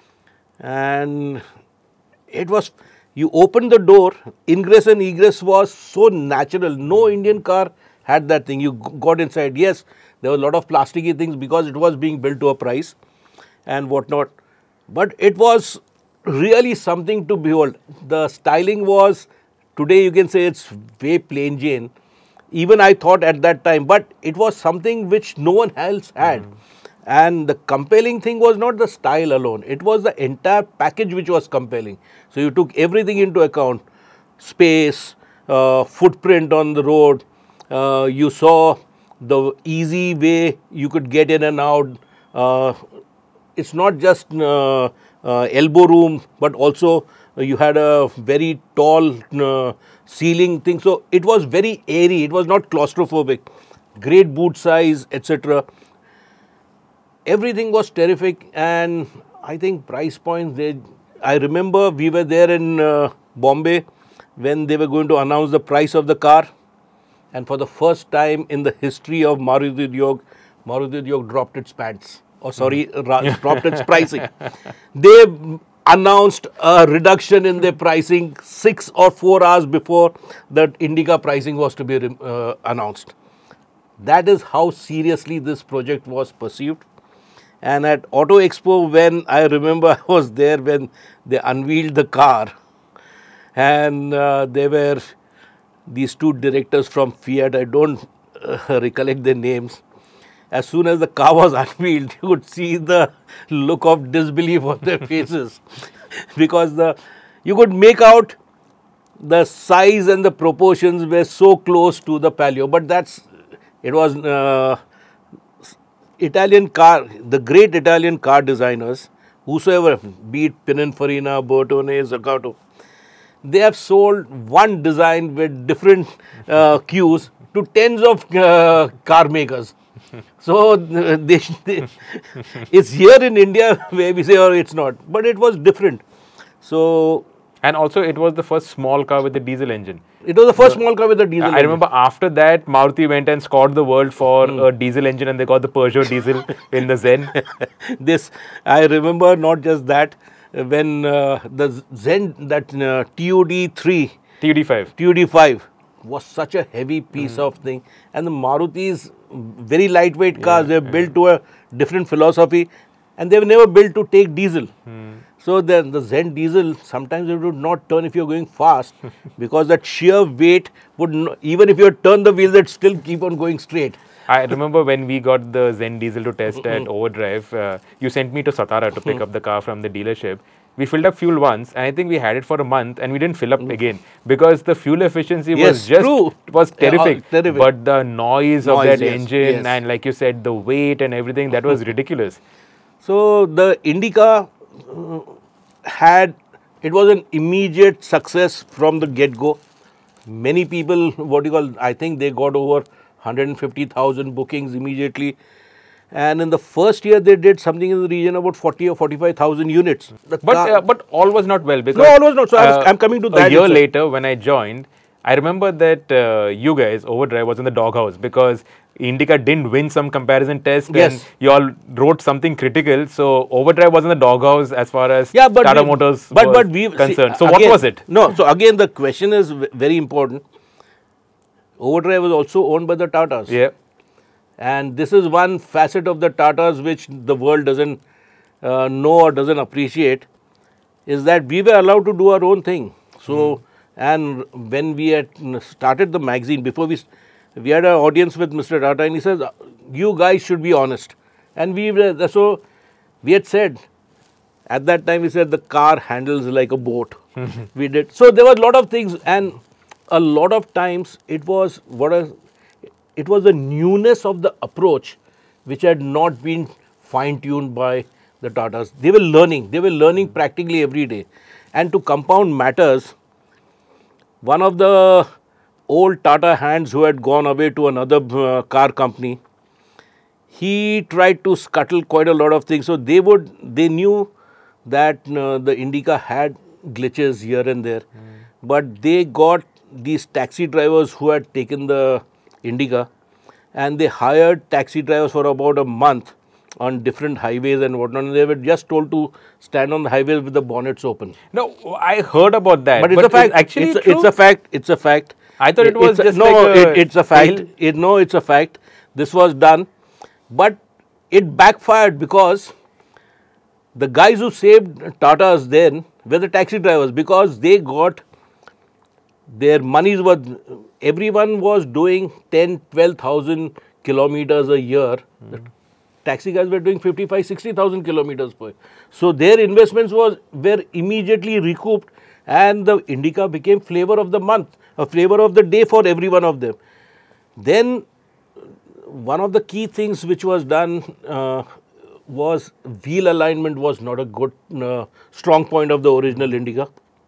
and it was, you opened the door, ingress and egress was so natural. No Indian car had that thing. You got inside. Yes, there were a lot of plasticky things because it was being built to a price and whatnot. But it was really something to behold. The styling was, today you can say it's way plain Jane. Even I thought at that time, but it was something which no one else had. Mm. And the compelling thing was not the style alone. It was the entire package which was compelling. So you took everything into account. Space, uh, footprint on the road. Uh, you saw the easy way you could get in and out. Uh, it's not just uh, uh, elbow room, but also uh, you had a very tall uh, ceiling thing. So it was very airy. It was not claustrophobic. Great boot size, et cetera. Everything was terrific, and I think price points, they, I remember we were there in uh, Bombay when they were going to announce the price of the car, and for the first time in the history of Maruti Udyog, Maruti Udyog dropped its pants, or sorry, mm. dropped its pricing. They announced a reduction in their pricing six or four hours before the Indica pricing was to be uh, announced. That is how seriously this project was perceived. And at Auto Expo, when I remember I was there when they unveiled the car, and uh, there were these two directors from Fiat, I don't uh, recollect their names. As soon as the car was unveiled, you could see the look of disbelief on their faces because the you could make out the size and the proportions were so close to the Palio, but that's, it was uh, Italian car, the great Italian car designers, whosoever, be it Pininfarina, Bertone, Zaccato, they have sold one design with different uh, cues to tens of uh, car makers. So uh, they, they, it's here in India where we say, oh, it's not. But it was different. So and also it was the first small car with a diesel engine. It was the first small car with a diesel I engine. remember after that, Maruti went and scored the world for mm. a diesel engine, and they got the Peugeot diesel in the Zen. This, I remember not just that, when uh, the Zen, that uh, T U D three, T U D five. T U D five was such a heavy piece mm. of thing. And the Marutis, very lightweight cars, yeah, they were yeah. built to a different philosophy, and they were never built to take diesel. Mm. So then the Zen diesel, sometimes it would not turn if you're going fast because that sheer weight would, not, even if you turn the wheels, it still keep on going straight. I remember when we got the Zen diesel to test at Overdrive, uh, you sent me to Satara to pick up the car from the dealership. We filled up fuel once, and I think we had it for a month, and we didn't fill up again because the fuel efficiency yes, was just true. was terrific. Yeah, terrific. But the noise, noise of that yes, engine yes. and, like you said, the weight and everything, that was ridiculous. So the Indica uh, had, it was an immediate success from the get-go. Many people, what you call, I think they got over one hundred fifty thousand bookings immediately. And in the first year, they did something in the region about forty or forty-five thousand units. The but uh, but all was not well because no, all was not. So uh, I was, I'm coming to that. A year itself. later, when I joined, I remember that uh, you guys, Overdrive, was in the doghouse because Indica didn't win some comparison test, yes. and you all wrote something critical. So Overdrive was in the doghouse as far as yeah, but Tata we, Motors but, was but we, concerned. See, so again, what was it? No, so again the question is very important. Overdrive was also owned by the Tatas. Yeah. And this is one facet of the Tatas which the world doesn't uh, know or doesn't appreciate, is that we were allowed to do our own thing. So, mm. and when we had started the magazine, before we, we had an audience with Mister Tata, and he says, you guys should be honest. And we were, so we had said, at that time we said the car handles like a boat. We did. So there was a lot of things, and a lot of times it was what a, it was the newness of the approach which had not been fine-tuned by the Tatas. They were learning. They were learning practically every day. And to compound matters, one of the old Tata hands who had gone away to another uh, car company, he tried to scuttle quite a lot of things. So they would, they knew that uh, the Indica had glitches here and there, mm. but they got these taxi drivers who had taken the Indica, and they hired taxi drivers for about a month on different highways and whatnot. And they were just told to stand on the highways with the bonnets open. No, I heard about that. But it's but a fact. It's actually, it's a, true? it's a fact. It's a fact. I thought it, it was just a, no. Like a it, it's a fact. It, no, it's a fact. This was done, but it backfired because the guys who saved Tatas then were the taxi drivers, because they got their monies were, everyone was doing ten, twelve thousand kilometers a year. Mm. The taxi guys were doing fifty-five, sixty thousand kilometers per year. So their investments was were immediately recouped, and the Indica became flavor of the month, a flavor of the day for every one of them. Then one of the key things which was done uh, was wheel alignment was not a good, uh, strong point of the original Indica.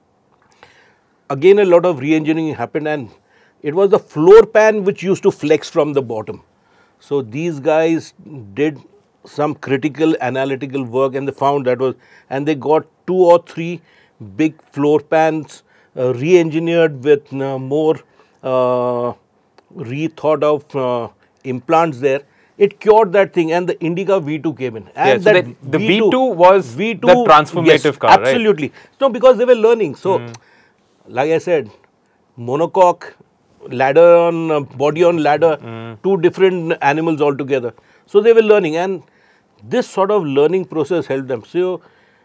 Again, a lot of re-engineering happened, and it was the floor pan which used to flex from the bottom. So these guys did some critical analytical work, and they found that was, and they got two or three big floor pans uh, re-engineered with uh, more uh, rethought of uh, implants there. It cured that thing, and the Indica V two came in. And yeah, so that the V two, V two was V two, the transformative yes, car, absolutely. Right? No, because they were learning. So, mm. like I said, monocoque, ladder on uh, body on ladder, mm. two different animals altogether. So they were learning, and this sort of learning process helped them. So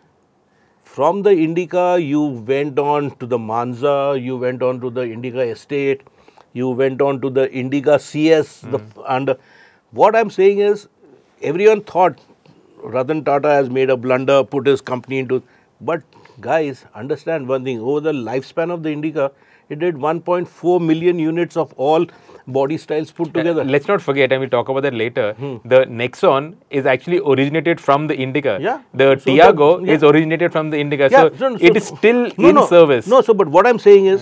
from the Indica, you went on to the Manza, you went on to the Indica Estate, you went on to the Indica C S. Mm. The, and what I'm saying is, everyone thought Ratan Tata has made a blunder, put his company into, but guys, understand one thing, over the lifespan of the Indica, it did one point four million units of all body styles put together. Uh, let's not forget, and we'll talk about that later, hmm. the Nexon is actually originated from the Indica. Yeah. The so Tiago the, yeah. is originated from the Indica. Yeah. So, so, so, it is still no, in no, service. No, so but what I'm saying is, hmm.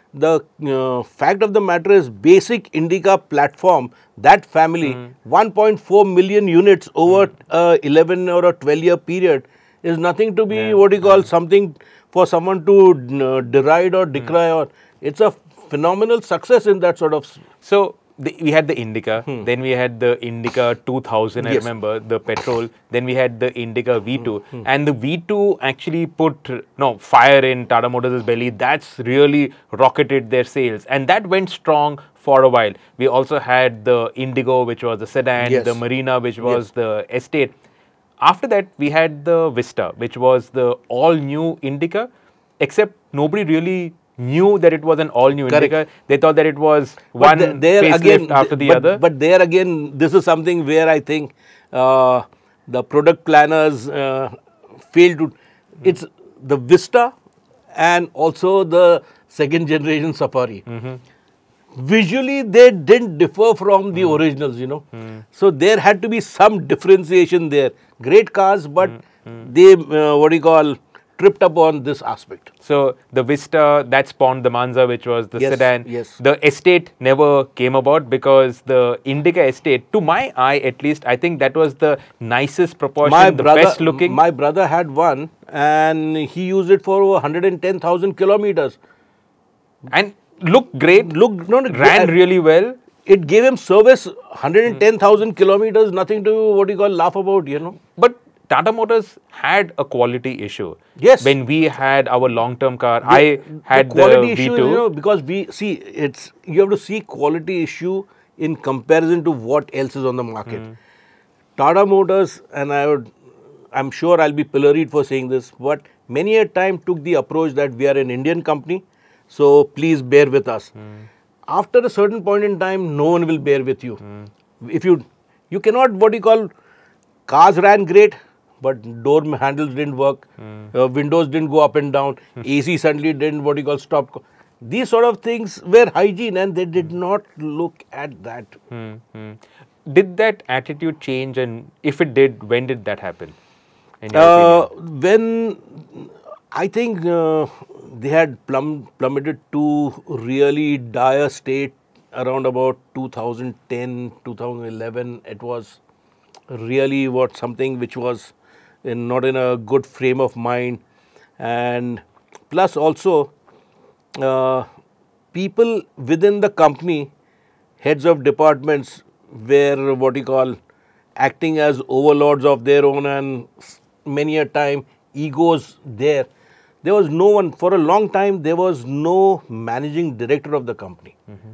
the uh, fact of the matter is basic Indica platform, that family, mm. one point four million units over mm. uh, eleven or a twelve year period is nothing to be yeah. what you call yeah. something for someone to uh, deride or decry mm. or it's a phenomenal success in that sort of. So the, we had the Indica, hmm. then we had the Indica two thousand, I yes. remember, the petrol, then we had the Indica V two, hmm. and the V two actually put no fire in Tata Motors' belly. That's really rocketed their sales, and that went strong for a while. We also had the Indigo, which was the sedan, yes. the Marina, which was yes. the estate. After that, we had the Vista, which was the all-new Indica, except nobody really knew that it was an all-new Indica. They thought that it was but one there facelift again, after the but, other. But there again, this is something where I think uh, the product planners uh, failed to. Mm-hmm. It's the Vista and also the second generation Safari. Mm-hmm. Visually, they didn't differ from the mm. originals, you know. Mm. So there had to be some differentiation there. Great cars, but mm. Mm. they, uh, what do you call, tripped up on this aspect. So the Vista, that spawned the Manza, which was the yes, sedan. Yes. The Estate never came about because the Indica Estate, to my eye at least, I think that was the nicest proportion, my the brother, best looking. My brother had one and he used it for over one hundred ten thousand kilometers. And looked great, looked, no, no, ran really well. It gave him service, one hundred ten thousand mm. kilometers, nothing to what you call laugh about, you know. But Tata Motors had a quality issue. Yes. When we had our long-term car, the, I had the, quality the issue, V two. You know, because we see it's you have to see quality issue in comparison to what else is on the market. Mm. Tata Motors, and I would, I'm sure I'll be pilloried for saying this, but many a time took the approach that we are an Indian company, so please bear with us. Mm. After a certain point in time, no one will bear with you. Mm. If you, you cannot what you call, cars ran great, but door handles didn't work, mm. uh, windows didn't go up and down, A C suddenly didn't what you call stop. These sort of things were hygiene and they did not look at that. Mm. Mm. Did that attitude change, and if it did, when did that happen? Uh, when I think uh, they had plum plummeted to really dire state around about two thousand ten, two thousand eleven. It was really what something which was in, not in a good frame of mind, and plus also uh, people within the company, heads of departments, were what you call acting as overlords of their own, and many a time egos there. There was no one, for a long time, there was no managing director of the company. Mm-hmm.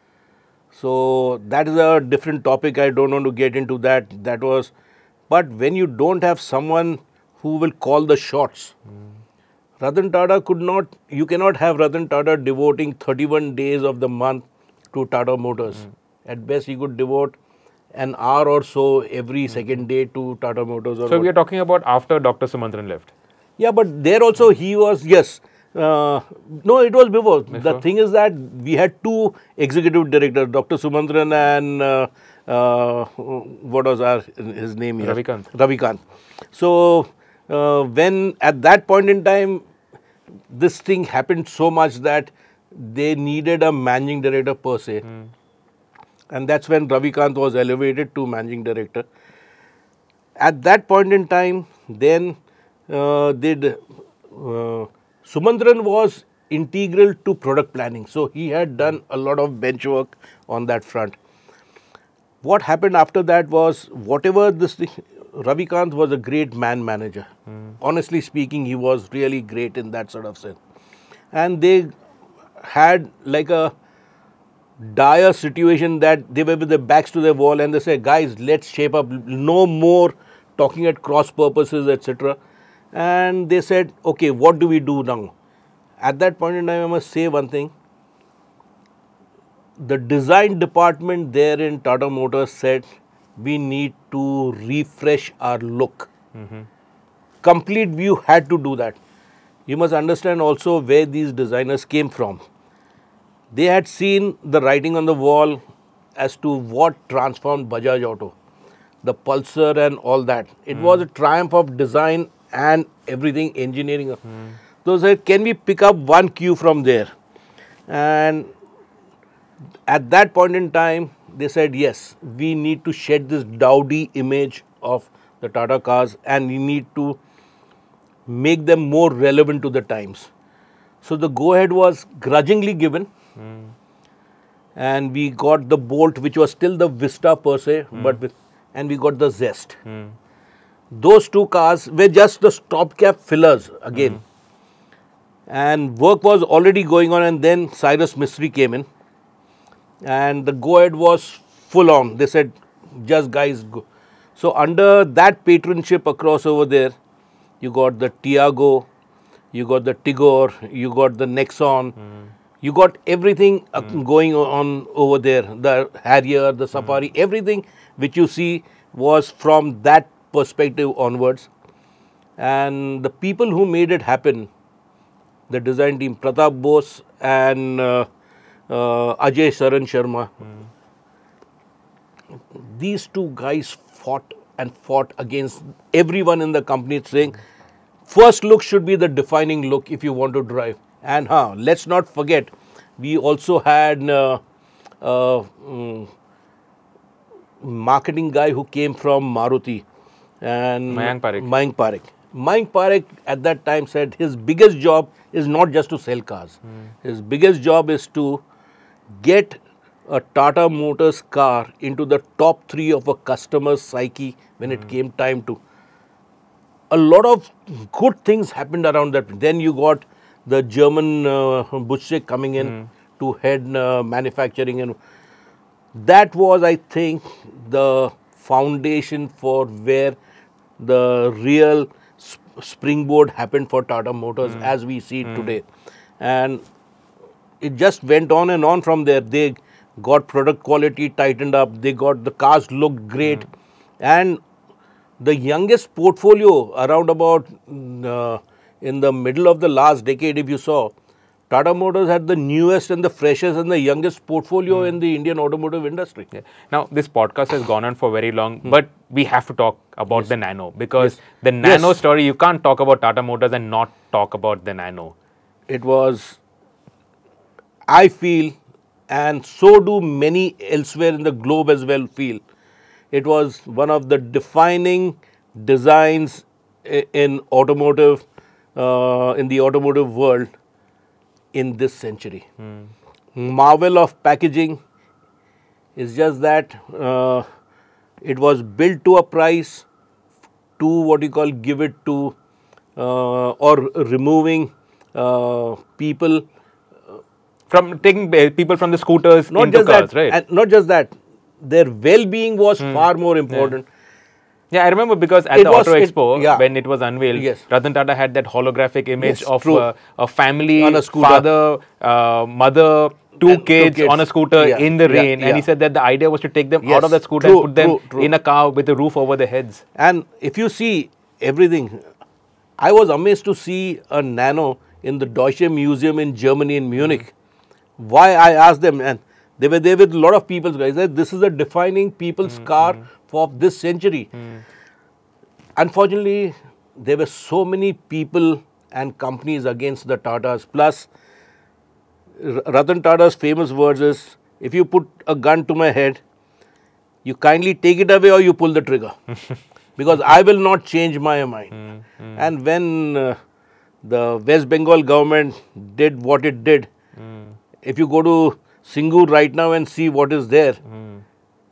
So that is a different topic. I don't want to get into that. That was, but when you don't have someone who will call the shots, mm. Ratan Tata could not, you cannot have Ratan Tata devoting thirty-one days of the month to Tata Motors. Mm. At best, he could devote an hour or so every mm. second day to Tata Motors. Or so what? We are talking about after Doctor Sumantran left. Yeah, but there also he was, yes. Uh, no, it was before. before. The thing is that we had two executive directors, Doctor Sumantran and uh, uh, what was our, his name here? Ravikant. Ravikant. So, uh, when at that point in time, this thing happened so much that they needed a managing director per se. Mm. And that's when Ravikant was elevated to managing director. At that point in time, then uh, did uh, Sumantran was integral to product planning. So he had done a lot of bench work on that front. What happened after that was, whatever this thing, Ravikant was a great man manager. Mm. Honestly speaking, he was really great in that sort of sense. And they had like a dire situation that they were with their backs to the wall and they said, guys, let's shape up, no more talking at cross purposes, et cetera. And they said, okay, what do we do now? At that point in time, I must say one thing. The design department there in Tata Motors said, we need to refresh our look. Mm-hmm. Complete View had to do that. You must understand also where these designers came from. They had seen the writing on the wall as to what transformed Bajaj Auto, the Pulsar and all that. It mm. was a triumph of design and everything, engineering. Mm. So they said, can we pick up one cue from there? And at that point in time, they said, yes, we need to shed this dowdy image of the Tata cars and we need to make them more relevant to the times. So the go-ahead was grudgingly given. Mm. And we got the Bolt, which was still the Vista per se, mm. but with, and we got the Zest. Mm. Those two cars were just the stopgap fillers again. Mm. And work was already going on, and then Cyrus Mistry came in. And the go-ahead was full on. They said, just guys go. So under that patronship across over there, you got the Tiago, you got the Tigor, you got the Nexon, mm. you got everything mm. going on over there. The Harrier, the Safari, mm. everything which you see was from that perspective onwards. And the people who made it happen, the design team, Pratap Bose and uh, uh, Ajay Saran Sharma, mm. these two guys fought and fought against everyone in the company, saying, first look should be the defining look if you want to drive. And huh, let's not forget, we also had uh, uh, um, marketing guy who came from Maruti, and Mayank Parekh. Mayank Parekh. Mayank Parekh at that time said his biggest job is not just to sell cars. Mm. His biggest job is to get a Tata Motors car into the top three of a customer's psyche when mm. it came time to. A lot of good things happened around that. Then you got the German uh, Buschek coming in mm. to head uh, manufacturing, and that was, I think, the foundation for where the real sp springboard happened for Tata Motors mm. as we see it mm. today. And it just went on and on from there. They got product quality tightened up, they got the cars looked great, mm. and the youngest portfolio around about uh, in the middle of the last decade, if you saw, Tata Motors had the newest and the freshest and the youngest portfolio mm. in the Indian automotive industry. Yeah. Now, this podcast has gone on for very long, mm. but we have to talk about yes. the Nano, because yes. the Nano yes. story, you can't talk about Tata Motors and not talk about the Nano. It was, I feel, and so do many elsewhere in the globe as well feel, it was one of the defining designs in automotive, uh, in the automotive world in this century. Mm. Marvel of packaging is just that uh, it was built to a price, to what you call give it to, uh, or removing uh, people. From taking people from the scooters not into just cars, that, right? And not just that, their well-being was mm. far more important. Yeah. yeah, I remember because at it the was, Auto Expo, it, yeah. when it was unveiled, yes. Ratan Tata had that holographic image yes, of uh, a family, on a scooter. father, uh, mother, two kids, two kids on a scooter yeah. in the rain. Yeah. And yeah. he said that the idea was to take them yes. out of the scooter true, and put them true, true. in a car with a roof over their heads. And if you see everything, I was amazed to see a Nano in the Deutsche Museum in Germany, in Munich. Mm. Why, I asked them, and they were there with a lot of people, guys, that this is a defining people's mm, car mm. for this century. Mm. Unfortunately, there were so many people and companies against the Tatas. Plus, Ratan Tata's famous words is, if you put a gun to my head, you kindly take it away or you pull the trigger. Because I will not change my mind. Mm, mm. And when uh, the West Bengal government did what it did, mm. if you go to Singur right now and see what is there. Mm.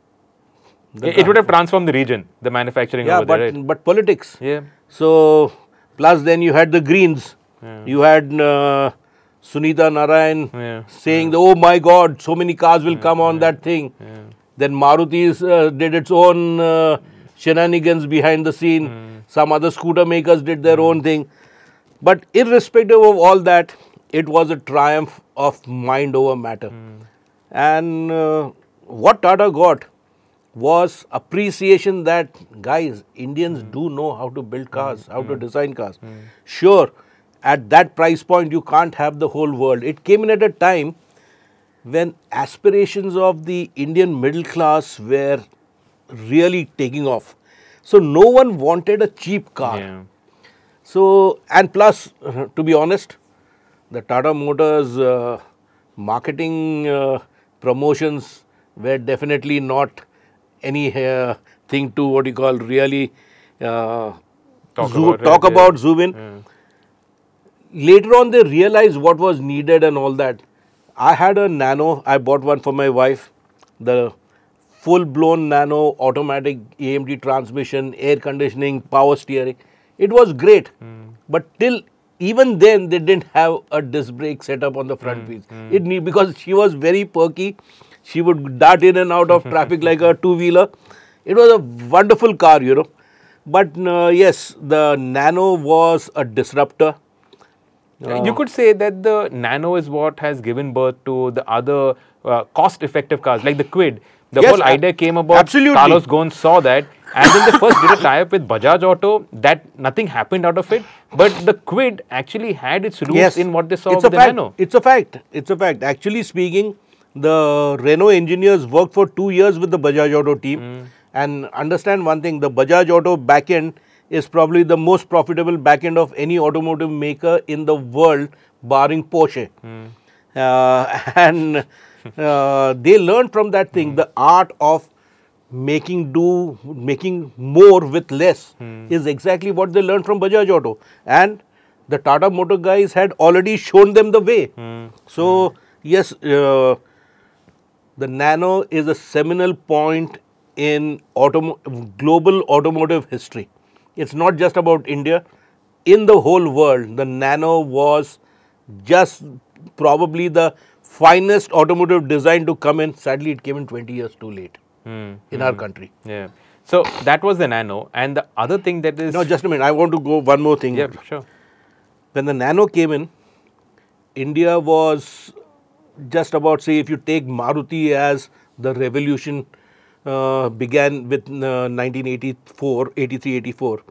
The it would have transformed the region, the manufacturing yeah, over but, there, right? but politics. Yeah. So, plus then you had the Greens. Yeah. You had uh, Sunita Narayan yeah. saying, yeah. oh my God, so many cars will yeah. come on yeah. that thing. Yeah. Then Maruti uh, did its own uh, shenanigans behind the scene. Mm. Some other scooter makers did their mm. own thing. But irrespective of all that, it was a triumph of mind over matter. Mm. And uh, what Tata got was appreciation that, guys, Indians mm. do know how to build cars, mm. how mm. to design cars. Mm. Sure, at that price point, you can't have the whole world. It came in at a time when aspirations of the Indian middle class were really taking off. So no one wanted a cheap car. Yeah. So, and plus, uh, to be honest, the Tata Motors uh, marketing uh, promotions were definitely not any uh, thing to what you call really uh, Talk zoo, about it, talk yeah. about zoom in. Yeah. Later on, they realized what was needed and all that. I had a Nano. I bought one for my wife. The full-blown Nano automatic A M D transmission, air conditioning, power steering. It was great. But till even then, they didn't have a disc brake setup on the front wheels. It need, because she was very perky. She would dart in and out of traffic like a two-wheeler. It was a wonderful car, you know. But uh, yes, the Nano was a disruptor. You could say that the Nano is what has given birth to the other uh, cost-effective cars, like the Kwid. The Yes, whole idea came about. absolutely. Carlos Ghosn saw that, and then they first did a tie-up with Bajaj Auto. That nothing happened out of it, but the Kwid actually had its roots Yes, in what they saw it's with a the fact. Nano. It's a fact. It's a fact. Actually speaking, the Renault engineers worked for two years with the Bajaj Auto team, and understand one thing: the Bajaj Auto backend is probably the most profitable backend of any automotive maker in the world, barring Porsche. Uh, and uh, they learned from that thing the art of making do, making more with less is exactly what they learned from Bajaj Auto. And the Tata Motor guys had already shown them the way. So, yes, uh, the Nano is a seminal point in automo global automotive history. It's not just about India. In the whole world, the Nano was just probably the finest automotive design to come in. Sadly, it came in twenty years too late in our country. Yeah. So that was the Nano, and the other thing that is No, just a minute. I want to go one more thing. yeah, sure. When the Nano came in, India was just about, say, if you take Maruti as the revolution uh, began with uh, nineteen eighty-four, eighty-three, eighty-four.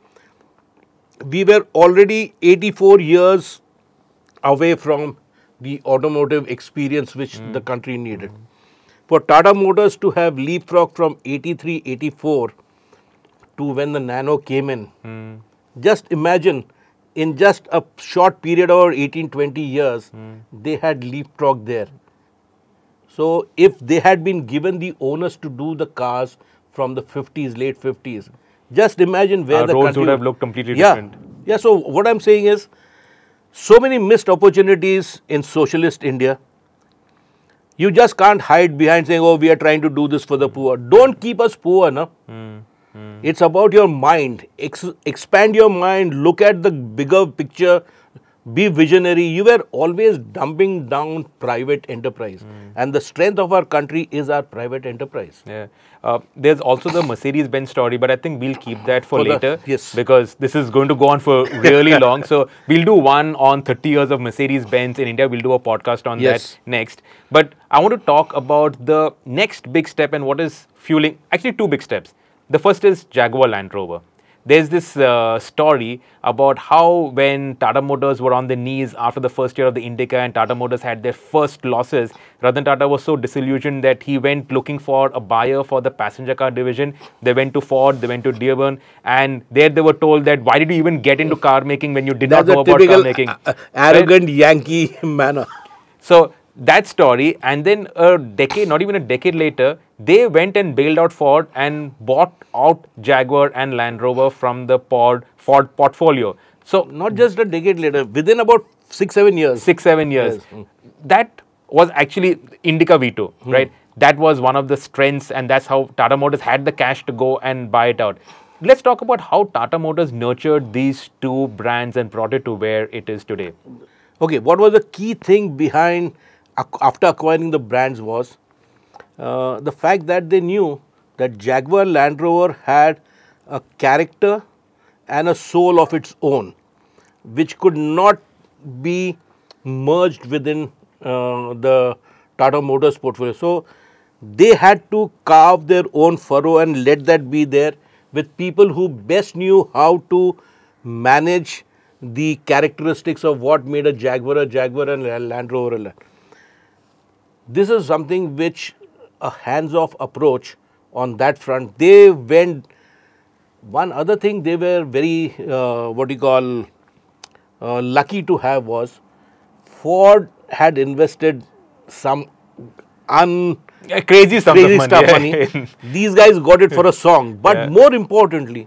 We were already eighty-four years away from the automotive experience which the country needed. For Tata Motors to have leapfrogged from eighty-three, eighty-four to when the Nano came in, just imagine in just a short period of eighteen, twenty years, they had leapfrogged there. So, if they had been given the onus to do the cars from the fifties, late fifties, just imagine where Our the roads country would have looked completely yeah. different. Yeah, so what I'm saying is, so many missed opportunities in socialist India. You just can't hide behind saying, oh, we are trying to do this for the poor. Don't keep us poor, no? It's about your mind. Ex expand your mind, look at the bigger picture, be visionary. You were always dumping down private enterprise. And the strength of our country is our private enterprise. Yeah. Uh, there's also the Mercedes-Benz story, but I think we'll keep that for, For the- later. yes. Because this is going to go on for really long. So we'll do one on thirty years of Mercedes-Benz in India. We'll do a podcast on Yes. that next. But I want to talk about the next big step and what is fueling, actually two big steps. The first is Jaguar Land Rover. There's this uh, story about how when Tata Motors were on their knees after the first year of the Indica and Tata Motors had their first losses, Ratan Tata was so disillusioned that he went looking for a buyer for the passenger car division. They went to Ford, they went to Dearborn, and there they were told that why did you even get into car making when you did That's not know a about car typical making? uh, uh, arrogant Yankee manner. So that story, and then a decade, not even a decade later, they went and bailed out Ford and bought out Jaguar and Land Rover from the Ford, Ford portfolio. So Not just a decade later, within about six, seven years. six, seven years. Yes. That was actually Indica V two, right? That was one of the strengths, and that's how Tata Motors had the cash to go and buy it out. Let's talk about how Tata Motors nurtured these two brands and brought it to where it is today. Okay, what was the key thing behind ac- after acquiring the brands was uh, the fact that they knew that Jaguar Land Rover had a character and a soul of its own, which could not be merged within uh, the Tata Motors portfolio. So they had to carve their own furrow and let that be there with people who best knew how to manage the characteristics of what made a Jaguar a Jaguar and a Land Rover a Land. This is something which a hands-off approach on that front. They went, one other thing they were very, uh, what do you call, uh, lucky to have was Ford had invested some un Yeah, crazy stuff. crazy of money. stuff Yeah. money. These guys got it for a song. But Yeah. more importantly,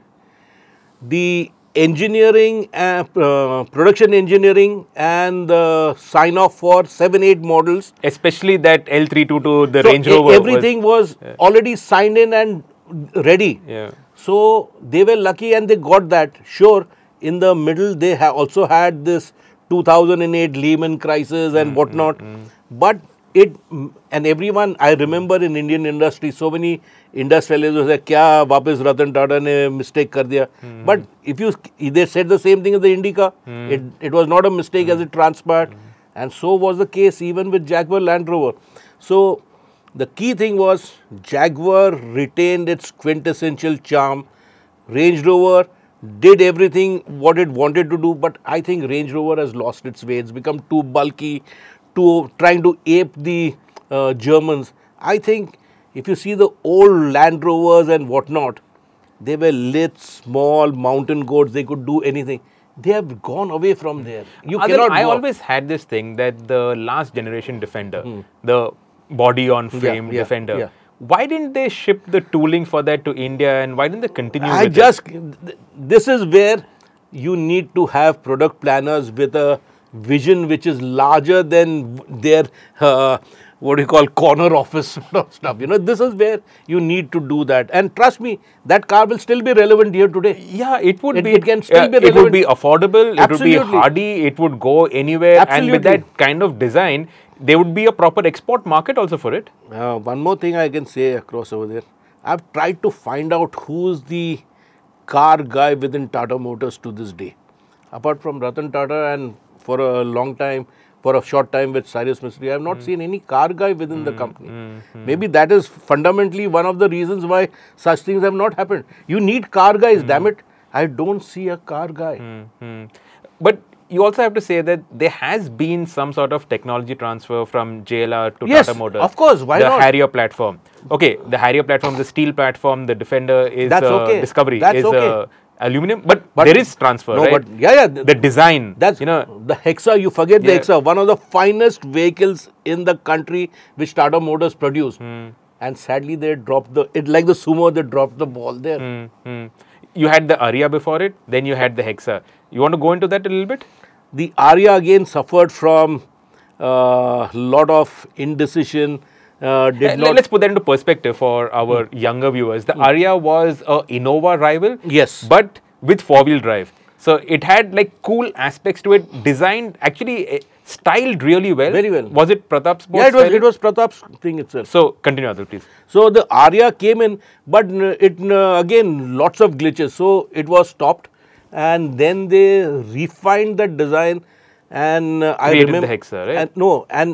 the engineering, uh, uh, production engineering and the sign off for seven, eight models. Especially that L three twenty-two, the So Range e- Rover. everything was, Yeah. already signed in and ready. Yeah. So they were lucky and they got that. Sure, in the middle they ha also had this two thousand eight Lehman crisis and Mm, whatnot. mm, mm. But it, and everyone, I remember in Indian industry, so many industrialists who said, "Kya वापस Ratan Tata ने mistake कर दिया." Mm. But if you, they said the same thing as the Indica. Mm. It, it was not a mistake as it transpired. And so was the case even with Jaguar Land Rover. So the key thing was Jaguar retained its quintessential charm. Range Rover did everything what it wanted to do, but I think Range Rover has lost its way. It's become too bulky, too trying to ape the uh, Germans. I think if you see the old Land Rovers and whatnot, they were lit, small, mountain goats. They could do anything. They have gone away from there. You Adil, cannot. I go- always had this thing that the last generation Defender, the body on frame Hmm. yeah, Defender, yeah. why didn't they ship the tooling for that to India and why didn't they continue I with just, this is where you need to have product planners with a vision which is larger than their, uh, what do you call, corner office sort of stuff. You know, this is where you need to do that. And trust me, that car will still be relevant here today. it? Yeah, it would It- be. it can still be It would relevant. be affordable. It would Absolutely. be hardy. It would go anywhere. And Absolutely. with that kind of design, there would be a proper export market also for it. Uh, one more thing I can say across over there. I've tried to find out who's the car guy within Tata Motors to this day. Apart from Ratan Tata and for a long time, for a short time with Cyrus Mistry, I have not seen any car guy within the company. Maybe that is fundamentally one of the reasons why such things have not happened. You need car guys, damn it. I don't see a car guy. Hmm. But you also have to say that there has been some sort of technology transfer from J L R to Yes, Tata Motors. of course, why the not? The Harrier platform. Okay, the Harrier platform, the steel platform, the Defender is That's uh, okay. Discovery That's is okay. uh, aluminum, but, But- there is transfer, No, right? but yeah, yeah. the design, That's, you know, the Hexa, you forget the Yeah. Hexa, one of the finest vehicles in the country which Tata Motors produced. Hmm. And sadly, they dropped the, it like the Sumo, they dropped the ball there. mm, mm. You had the Aria before it, then you had the Hexa. You want to go into that a little bit? The Aria again suffered from a uh, lot of indecision. Uh, did Uh, not, Let's put that into perspective for our younger viewers. The Aria was a Innova rival, Yes. but with four-wheel drive. So it had like cool aspects to it, designed actually eh, styled really well. Very well. Was it Pratap Sports? yeah, it was, style? it was Pratap's thing itself. So continue, Adil, please. So the Aria came in, but uh, it uh, again lots of glitches. So it was stopped, and then they refined that design, and uh, I Created the remember Hexa, right? And, no, and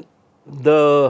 the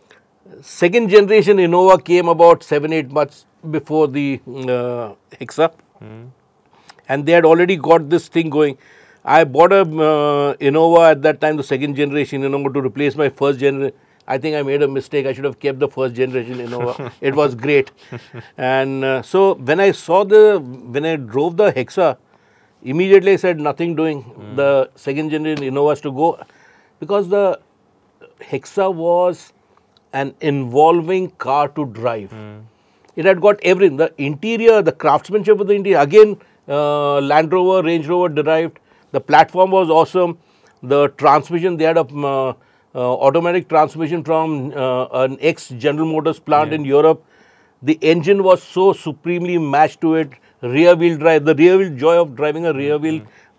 second generation Innova came about seven eight months before the uh, Hexa, and they had already got this thing going. I bought a uh, Innova at that time, the second generation Innova, to replace my first generation. I think I made a mistake. I should have kept the first generation Innova. It was great. And uh, so when I saw the, when I drove the Hexa, immediately I said nothing doing. Mm. The second generation Innovas to go, because the Hexa was an involving car to drive. Mm. It had got everything. The interior, the craftsmanship of the interior, again, uh, Land Rover, Range Rover derived. The platform was awesome. The transmission, they had a uh, uh, automatic transmission from uh, an ex-General Motors plant Yeah. in Europe. The engine was so supremely matched to it. Rear wheel drive, the rear wheel joy of driving a rear wheel.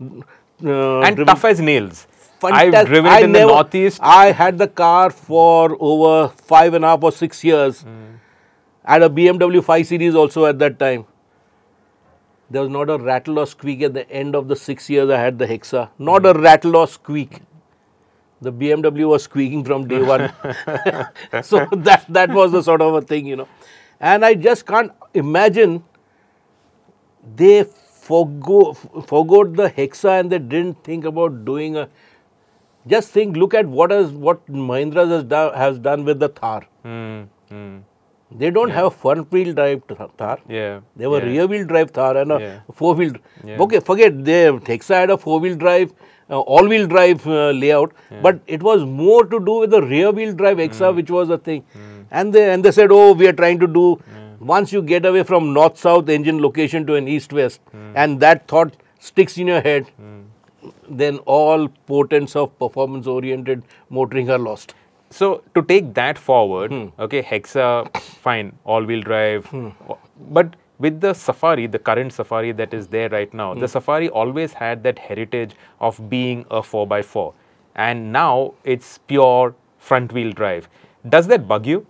Uh, And driven- tough as nails. Fantastic. I've driven it I in never- the Northeast. I had the car for over five and a half or six years. I had a B M W five series also at that time. There was not a rattle or squeak at the end of the six years I had the Hexa. Not a rattle or squeak. The B M W was squeaking from day one. So that, that was the sort of a thing, you know. And I just can't imagine they forgo, forgot the Hexa and they didn't think about doing a. Just think, look at what has what Mahindra has done, has done with the Thar. Mm, mm. They don't have a front wheel drive Thar. Yeah. They have a yeah. rear wheel drive Thar and a Yeah. four wheel. Yeah. Okay, forget they Hexa had a four wheel drive uh, all-wheel drive uh, layout, Yeah. but it was more to do with the rear-wheel drive Exa, Mm. which was a thing. Mm. And they and they said, oh, we are trying to do, Yeah. once you get away from north-south engine location to an east-west, Mm. and that thought sticks in your head, Mm. then all potents of performance-oriented motoring are lost. So to take that forward, Hmm. okay, Hexa, fine, all-wheel drive, Hmm. o- but with the Safari, the current Safari that is there right now, Hmm. the Safari always had that heritage of being a four by four, and now it's pure front-wheel drive. Does that bug you?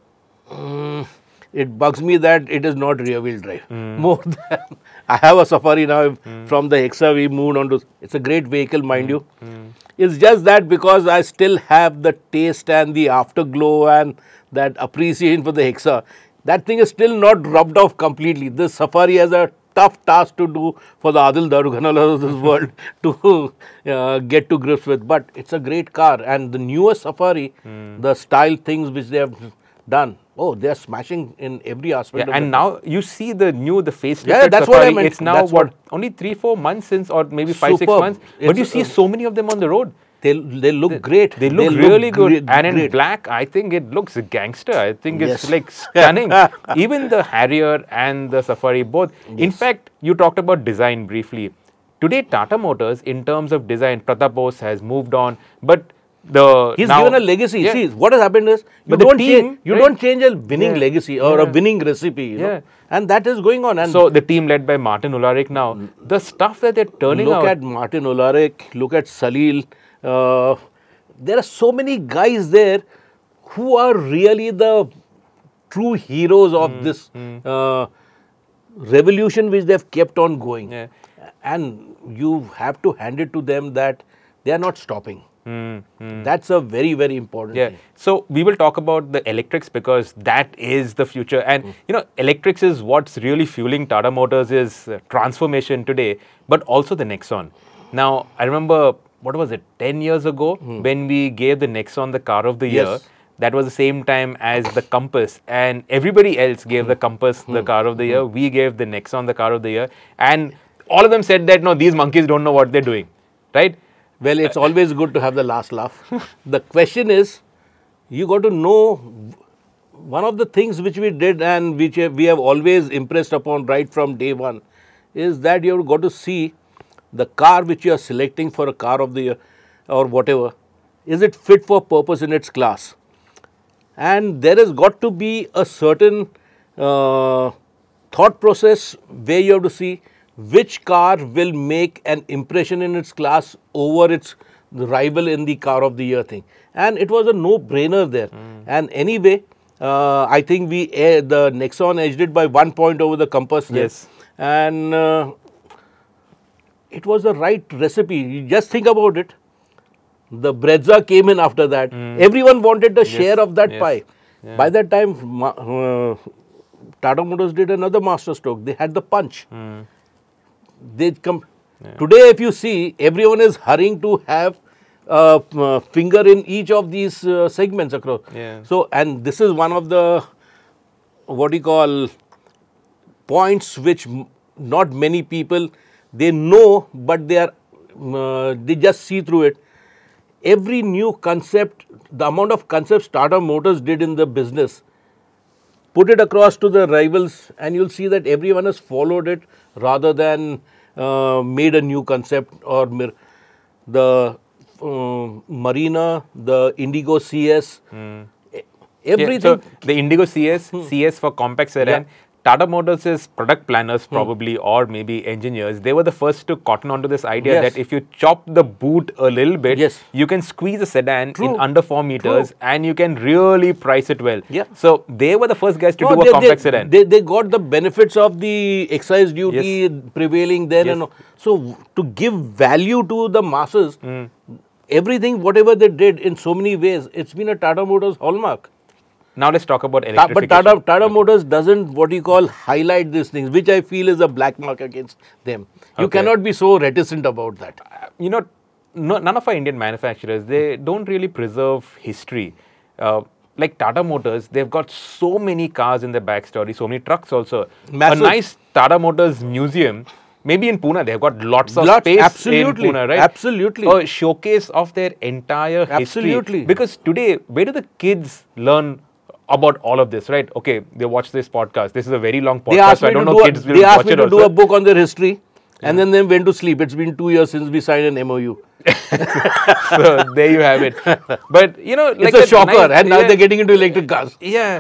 Mm, it bugs me that it is not rear wheel drive. Mm. More than I have a Safari now. Mm. From the Hexa, we moved on to. It's a great vehicle, mind you. Mm. It's just that because I still have the taste and the afterglow and that appreciation for the Hexa, that thing is still not rubbed off completely. This Safari has a tough task to do for the Adil Darughanalas of this world to uh, get to grips with. But it's a great car, and the newer Safari, Mm. the style things which they have done, oh, they are smashing in every aspect. Yeah, of and the now you see the new, the facelifted Yeah, that's Safari. what I meant. It's now That's what, what- only three, four months since, or maybe five, six Superb. months. But It's, you see uh, so many of them on the road. They they look great. They look really good, great- and in great. black, I think it looks gangster. I think it's Yes. like stunning. Even the Harrier and the Safari, both. In Yes. fact, you talked about design briefly. Today, Tata Motors, in terms of design, Pratap Bose has moved on, but the He's now- given a legacy. Yeah. See, what has happened is you But the don't team, change. You right? don't change a winning Yeah. legacy or a Yeah. winning recipe. You know? Yeah. And that is going on. And So the team led by Martin Ullrich now, the stuff that they're turning look out. at Martin Ullrich. Look at Salil. Uh, there are so many guys there who are really the true heroes of Hmm, this uh, revolution which they've kept on going. Yeah. And you have to hand it to them that they are not stopping. Hmm, hmm. That's a very, very important Yeah. thing. So we will talk about the electrics because that is the future. And, Hmm. you know, electrics is what's really fueling Tata Motors' is uh, transformation today, but also the Nexon. Now, I remember, what was it, ten years ago when we gave the Nexon the car of the year. Hmm. Yes. That was the same time as the Compass, and everybody else gave Hmm. the Compass the car of the year. We gave the Nexon the car of the year. And all of them said that, no, these monkeys don't know what they're doing, right? Well, it's always good to have the last laugh. The question is, you got to know one of the things which we did and which we have always impressed upon right from day one is that you have got to see the car which you are selecting for a car of the year or whatever, is it fit for purpose in its class? And there has got to be a certain uh, thought process where you have to see which car will make an impression in its class over its rival in the car of the year thing. And it was a no-brainer there. And anyway, uh, I think we uh, the Nexon edged it by one point over the Compass there. Yes. And uh, it was the right recipe. You just think about it. The Brezza came in after that. Everyone wanted a share of that yes, pie. yeah. By that time, Ma- uh, Tata Motors did another masterstroke. They had the punch. Mm. They come today. If you see, everyone is hurrying to have a uh, finger in each of these uh, segments across. Yeah. So, and this is one of the what do you call points which m- not many people they know, but they are uh, they just see through it. Every new concept, the amount of concepts Tata Motors did in the business, put it across to the rivals and you'll see that everyone has followed it rather than uh, made a new concept or mir- the uh, Marina, the Indigo C S, e- Yeah, everything. so the Indigo C S, C S for compact sedan, Yeah. Tata Motors' product planners probably or maybe engineers, they were the first to cotton onto this idea Yes. that if you chop the boot a little bit, Yes. you can squeeze a sedan in True. under four meters True. and you can really price it well. Yeah. So they were the first guys to No, do a they, compact they, sedan. They, they got the benefits of the excise duty prevailing then. Yes. And all. So, to give value to the masses, Mm. everything, whatever they did in so many ways, it's been a Tata Motors hallmark. Now let's talk about Ta- electrification. but Tata, Tata Motors doesn't what you call highlight these things, which I feel is a black mark against them. You Okay. cannot be so reticent about that. you know, no, none of our Indian manufacturers, they don't really preserve history. Uh, like Tata Motors, they've got so many cars in their backstory, so many trucks also. Massive. A nice Tata Motors museum maybe in Pune, they've got lots of Lots, space absolutely, in Pune, right? absolutely. A showcase of their entire history. Absolutely. Because today, where do the kids learn about all of this, right? Okay, they watch this podcast. This is a very long podcast, They asked so I me don't to know do kids a, will they asked watch me it to do also. a book on their history, and then they went to sleep. It's been two years since we signed an M O U. So there you have it. But you know, like It's a that shocker, nice- and now yeah. they're getting into electric cars. Yeah.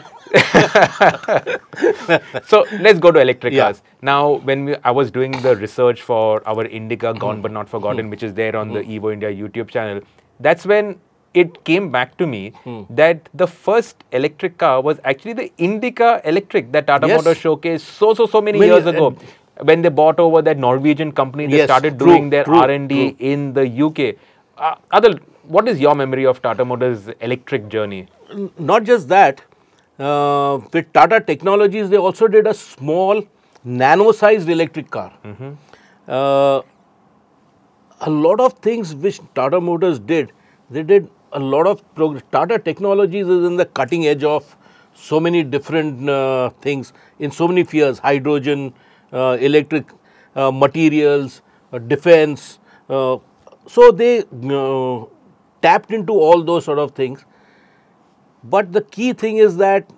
So let's go to electric Yeah. cars. Now, when we, I was doing the research for our Indica Gone But Not Forgotten, which is there on the Evo India YouTube channel, that's when it came back to me that the first electric car was actually the Indica Electric that Tata Yes. Motors showcased so, so, so many, Many, years ago. uh, When they bought over that Norwegian company, they Yes, started true, doing their true, R and D in the U K. Uh, Adil, what is your memory of Tata Motors' electric journey? Not just that, uh, with Tata Technologies, they also did a small, nano-sized electric car. Uh, a lot of things which Tata Motors did, they did a lot of progress. Tata Technologies is in the cutting edge of so many different uh, things in so many spheres: hydrogen, uh, electric uh, materials, uh, defense. Uh, so they uh, tapped into all those sort of things. But the key thing is that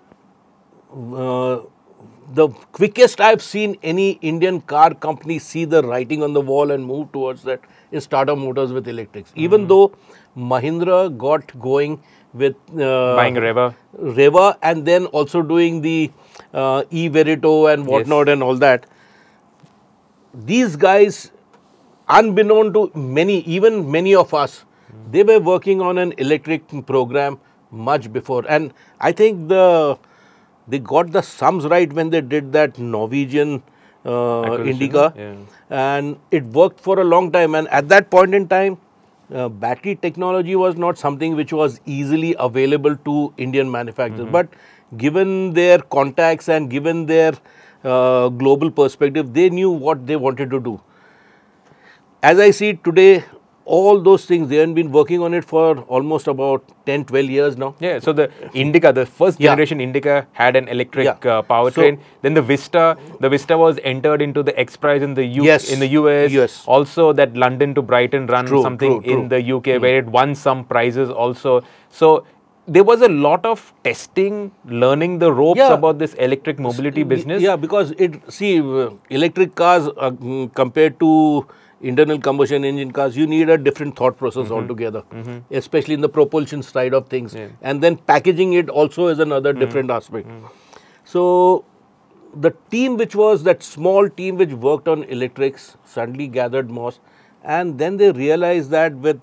uh, the quickest I've seen any Indian car company see the writing on the wall and move towards that is Tata Motors with electrics. Even though Mahindra got going with uh, Buying Reva. Reva and then also doing the uh, E-Verito and whatnot Yes. and all that. These guys, unbeknown to many, even many of us, they were working on an electric program much before. And I think the they got the sums right when they did that Norwegian uh, Acquisition, Indica. yeah. And it worked for a long time. And at that point in time, uh, battery technology was not something which was easily available to Indian manufacturers. But given their contacts and given their uh, global perspective, they knew what they wanted to do. As I see it today, all those things, they have been working on it for almost about ten, twelve years now. Yeah, so the Indica, the first Yeah. generation Indica had an electric Yeah. uh, powertrain. Then the Vista, the Vista was entered into the X Prize in the U Yes. in the U S. Yes. Also, that London to Brighton run, True, something true, in true. the U K, where it won some prizes also. So there was a lot of testing, learning the ropes Yeah. about this electric mobility business. Yeah, because it, see, uh, electric cars uh, mm, compared to internal combustion engine cars, you need a different thought process altogether, especially in the propulsion side of things. Yeah. And then packaging it also is another different aspect. So, the team which was, that small team which worked on electrics suddenly gathered moss, and then they realized that with,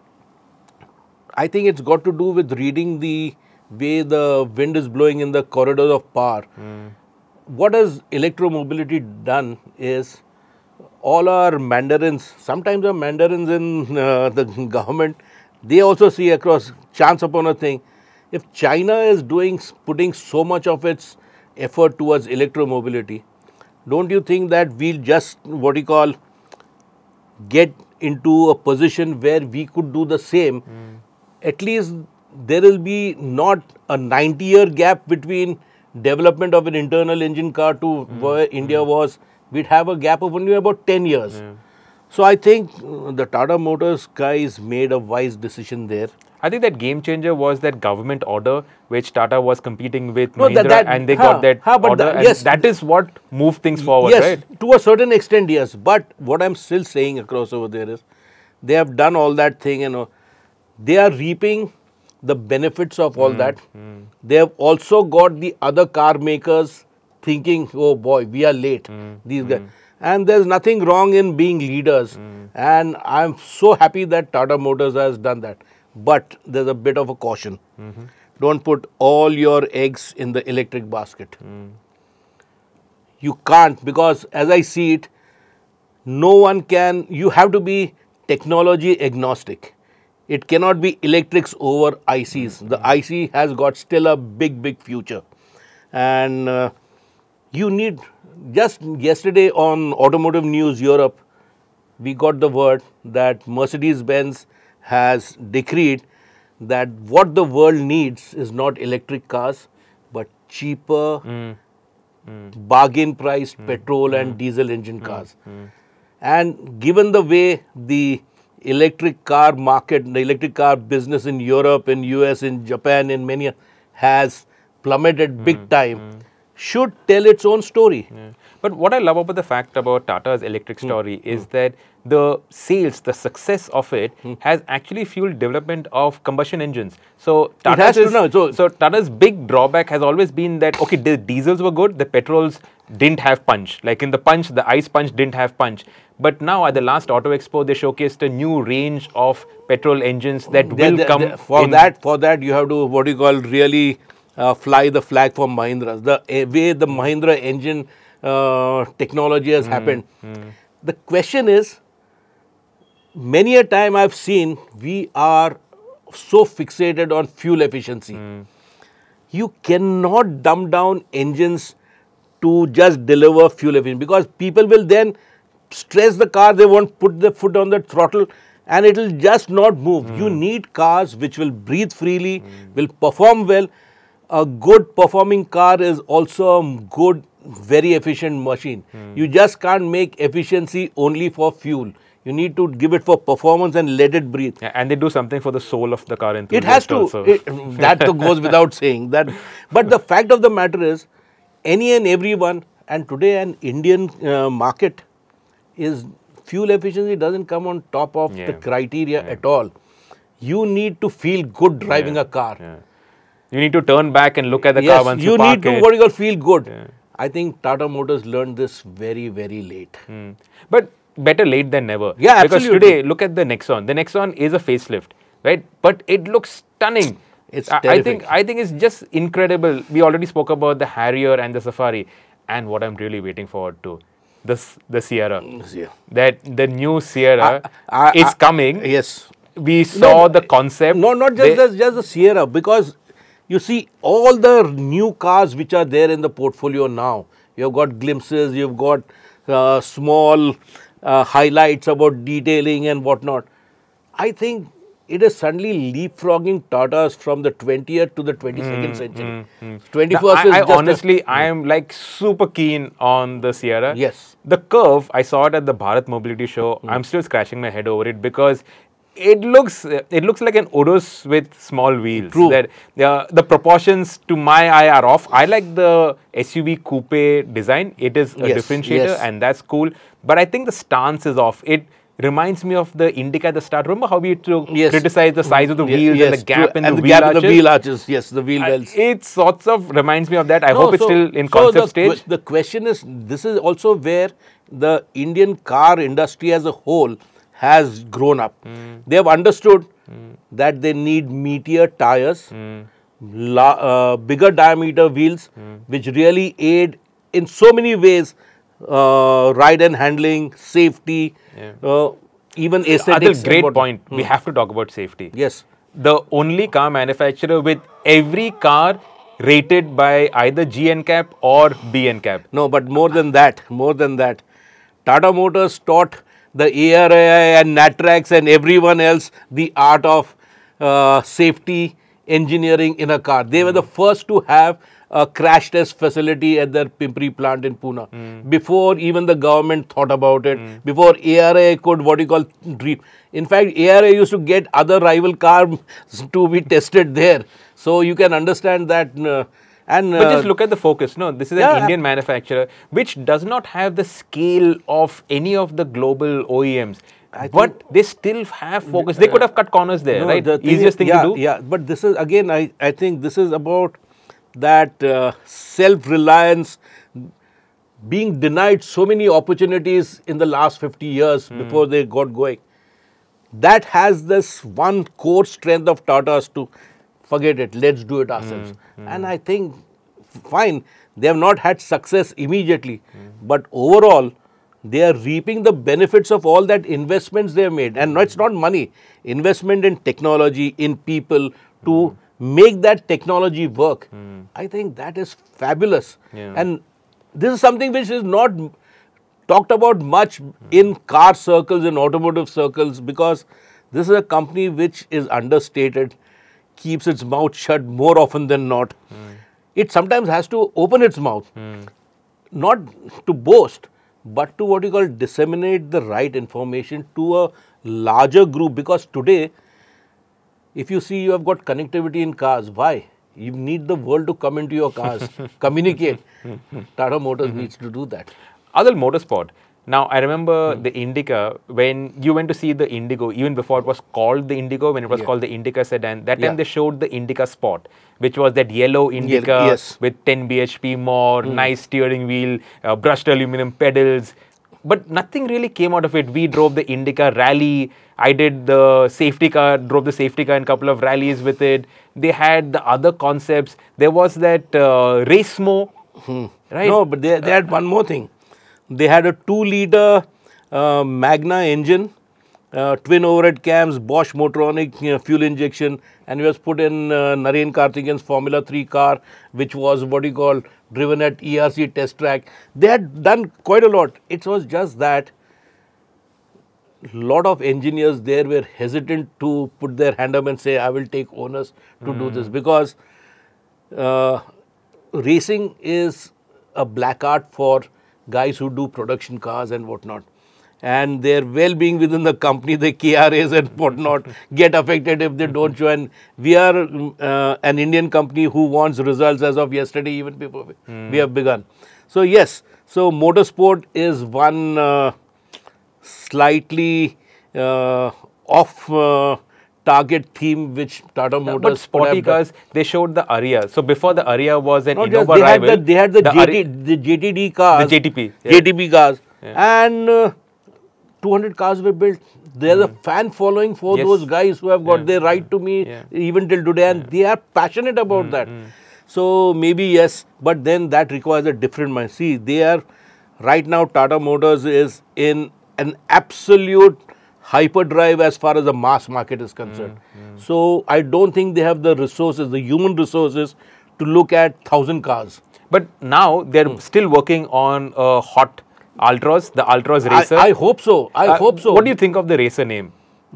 I think it's got to do with reading the way the wind is blowing in the corridors of power. What has electromobility done is all our mandarins, sometimes our mandarins in uh, the government, they also see across chance upon a thing. If China is doing, putting so much of its effort towards electromobility, don't you think that we'll just, what you call, get into a position where we could do the same? At least there will be not a ninety year gap between development of an internal engine car to where India was. We'd have a gap of only about ten years. So I think uh, the Tata Motors guys made a wise decision there. I think that game changer was that government order which Tata was competing with No, Mahindra, that- that- and they huh, got that huh, but order, the- and yes, that is what moved things forward, yes, right? to a certain extent, yes. But what I'm still saying across over there is, they have done all that thing, you know, they are reaping the benefits of all that. They have also got the other car makers thinking, oh boy, we are late. These guys. And there's nothing wrong in being leaders. And I'm so happy that Tata Motors has done that. But there's a bit of a caution. Don't put all your eggs in the electric basket. You can't, because as I see it, no one can, you have to be technology agnostic. It cannot be electrics over I Cs. The I C has got still a big, big future. And uh, you need, just yesterday on Automotive News Europe, we got the word that Mercedes-Benz has decreed that what the world needs is not electric cars, but cheaper, bargain priced petrol and diesel engine cars. And given the way the electric car market, the electric car business in Europe, in U S, in Japan, in many has plummeted big time, should tell its own story. Yeah. But what I love about the fact about Tata's electric story mm. is mm. that the sales, the success of it mm. has actually fueled development of combustion engines. So Tata's, is, so, so Tata's big drawback has always been that, okay, the diesels were good, the petrols didn't have punch. Like in the punch, the ICE punch didn't have punch. But now at the last Auto Expo, they showcased a new range of petrol engines that they, will they, come they, for that. For that, you have to what you call really uh, fly the flag for Mahindra. The uh, way the Mahindra engine uh, technology has mm, happened. Mm. The question is, many a time I've seen we are so fixated on fuel efficiency. Mm. You cannot dumb down engines to just deliver fuel efficiency, because people will then stress the car, they won't put the foot on the throttle and it will just not move. Mm. You need cars which will breathe freely, mm. will perform well. A good performing car is also a good, very efficient machine. Mm. You just can't make efficiency only for fuel. You need to give it for performance and let it breathe. Yeah, and they do something for the soul of the car enthusiast. It has to. Also. It, that goes without saying. That, but the fact of the matter is, any and everyone, and today an Indian uh, market is fuel efficiency doesn't come on top of yeah. the criteria yeah. at all. You need to feel good driving yeah. a car. Yeah. You need to turn back and look at the yes, car once you, you park need to it. what you call feel good. Yeah. I think Tata Motors learned this very, very late. Mm. But better late than never. Yeah, because absolutely. Today, look at the Nexon. The Nexon is a facelift, right? But it looks stunning. It's I, terrific. I think I think it's just incredible. We already spoke about the Harrier and the Safari, and what I'm really waiting forward to, this the Sierra. Yeah. That the new Sierra I, I, is I, coming. Yes. We saw no, the concept. No, not just the, just the Sierra, because you see all the new cars which are there in the portfolio now. You've got glimpses. You've got uh, small uh, highlights about detailing and whatnot. I think it is suddenly leapfrogging Tatas from the twentieth to the twenty-second mm, century. Mm, mm. twenty-first now, is I, I just honestly, a, I am like super keen on the Sierra. Yes. The Curve, I saw it at the Bharat Mobility Show. Mm. I'm still scratching my head over it because it looks it looks like an Urus with small wheels. True. That uh, the proportions to my eye are off. I like the S U V coupe design. It is a yes, differentiator yes. and that's cool. But I think the stance is off. It reminds me of the Indica at the start. Remember how we used to yes. criticize the size of the yes, wheels yes, and the gap true. in and the, the wheel gap arches? in the wheel arches? Yes, the wheel wells. Uh, it sorts of reminds me of that. I no, hope it's so, still in so concept the, stage. The question is, this is also where the Indian car industry as a whole has grown up. Mm. They have understood mm. that they need meatier tires, mm. la, uh, bigger diameter wheels, mm. which really aid in so many ways uh, ride and handling, safety, yeah. uh, even aesthetics. Other great point. Mm. We have to talk about safety. Yes. The only car manufacturer with every car rated by either G N C A P or B N C A P. No, but more than that, more than that, Tata Motors taught the A R A I and Natrax and everyone else the art of uh, safety engineering in a car. They mm. were the first to have a crash test facility at their Pimpri plant in Pune. Mm. Before even the government thought about it, mm. before A R A I could what you call dream. In fact, A R A I used to get other rival cars to be tested there. So you can understand that. Uh, And, but uh, just look at the focus. No, this is yeah, an Indian manufacturer which does not have the scale of any of the global O E Ms. I but they still have focus. They could have cut corners there, no, right? The thing Easiest is, thing yeah, to do. Yeah, but this is again, I, I think this is about that uh, self-reliance, being denied so many opportunities in the last fifty years mm. before they got going. That has this one core strength of Tata's to forget it, let's do it ourselves. Mm, mm. And I think, fine, they have not had success immediately, mm. but overall, they are reaping the benefits of all that investments they have made. And no, it's not money, investment in technology, in people to mm. make that technology work. Mm. I think that is fabulous. Yeah. And this is something which is not talked about much mm. in car circles, in automotive circles, because this is a company which is understated, keeps its mouth shut more often than not. Mm. It sometimes has to open its mouth. Mm. not to boast, but to what you call disseminate the right information to a larger group. Because today, if you see you have got connectivity in cars, why? You need the world to come into your cars, communicate. Tata Motors mm-hmm. needs to do that. Adil, motorsport. Now, I remember mm. the Indica, when you went to see the Indigo, even before it was called the Indigo, when it was yeah. called the Indica sedan, that time yeah. they showed the Indica Sport, which was that yellow Indica yeah, yes. with ten B H P more, mm. nice steering wheel, uh, brushed aluminum pedals. But nothing really came out of it. We drove the Indica rally. I did the safety car, drove the safety car in a couple of rallies with it. They had the other concepts. There was that uh, Racemo, hmm. right? No, but they, they had one more thing. They had a two liter uh, Magna engine, uh, twin overhead cams, Bosch Motoronic you know, fuel injection, and it was put in uh, Naren Karthikeyan's Formula three car, which was what you call driven at E R C test track. They had done quite a lot. It was just that lot of engineers there were hesitant to put their hand up and say, I will take onus to mm. do this, because uh, racing is a black art for guys who do production cars and whatnot. And their well-being within the company, the K R As and whatnot, get affected if they don't show. And we are uh, an Indian company who wants results as of yesterday, even before we, mm. we have begun. So yes, so motorsport is one uh, slightly uh, off uh, target theme which Tata Motors. But sporty cars, they showed the Ariya. So before the Ariya was an Not Innova they rival. Had the, they had the, the, J T, the J T D cars. The J T P. Yeah. J T P cars. Yeah. And uh, two hundred cars were built. There's mm. a fan following for yes. those guys who have got yeah. their right to me yeah. even till today. And yeah. they are passionate about mm, that. Mm. So maybe yes, but then that requires a different mind. See, they are, right now Tata Motors is in an absolute hyperdrive as far as the mass market is concerned. Mm, mm. So I don't think they have the resources, the human resources to look at thousand cars. But now they're mm. still working on a hot Altroz, the Altroz Racer. I, I hope so. I uh, hope so. What do you think of the Racer name?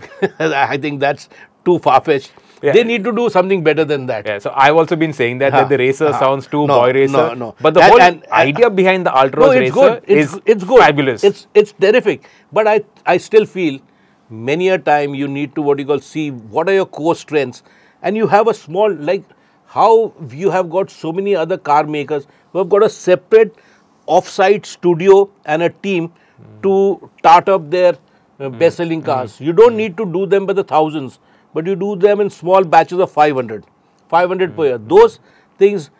I think that's too far-fetched. Yeah. They need to do something better than that. Yeah, so I've also been saying that, ha, that the Racer ha. sounds too no, boy racer. No, no. But the and, whole and, idea and, behind the Altroz no, it's Racer good. It's, is it's good. fabulous. It's, it's terrific. But I, I still feel many a time you need to what you call see what are your core strengths. And you have a small, like how you have got so many other car makers who have got a separate off-site studio and a team mm. to start up their uh, mm. best-selling cars. Mm. You don't mm. need to do them by the thousands, but you do them in small batches of five hundred, five hundred mm. per year. Those things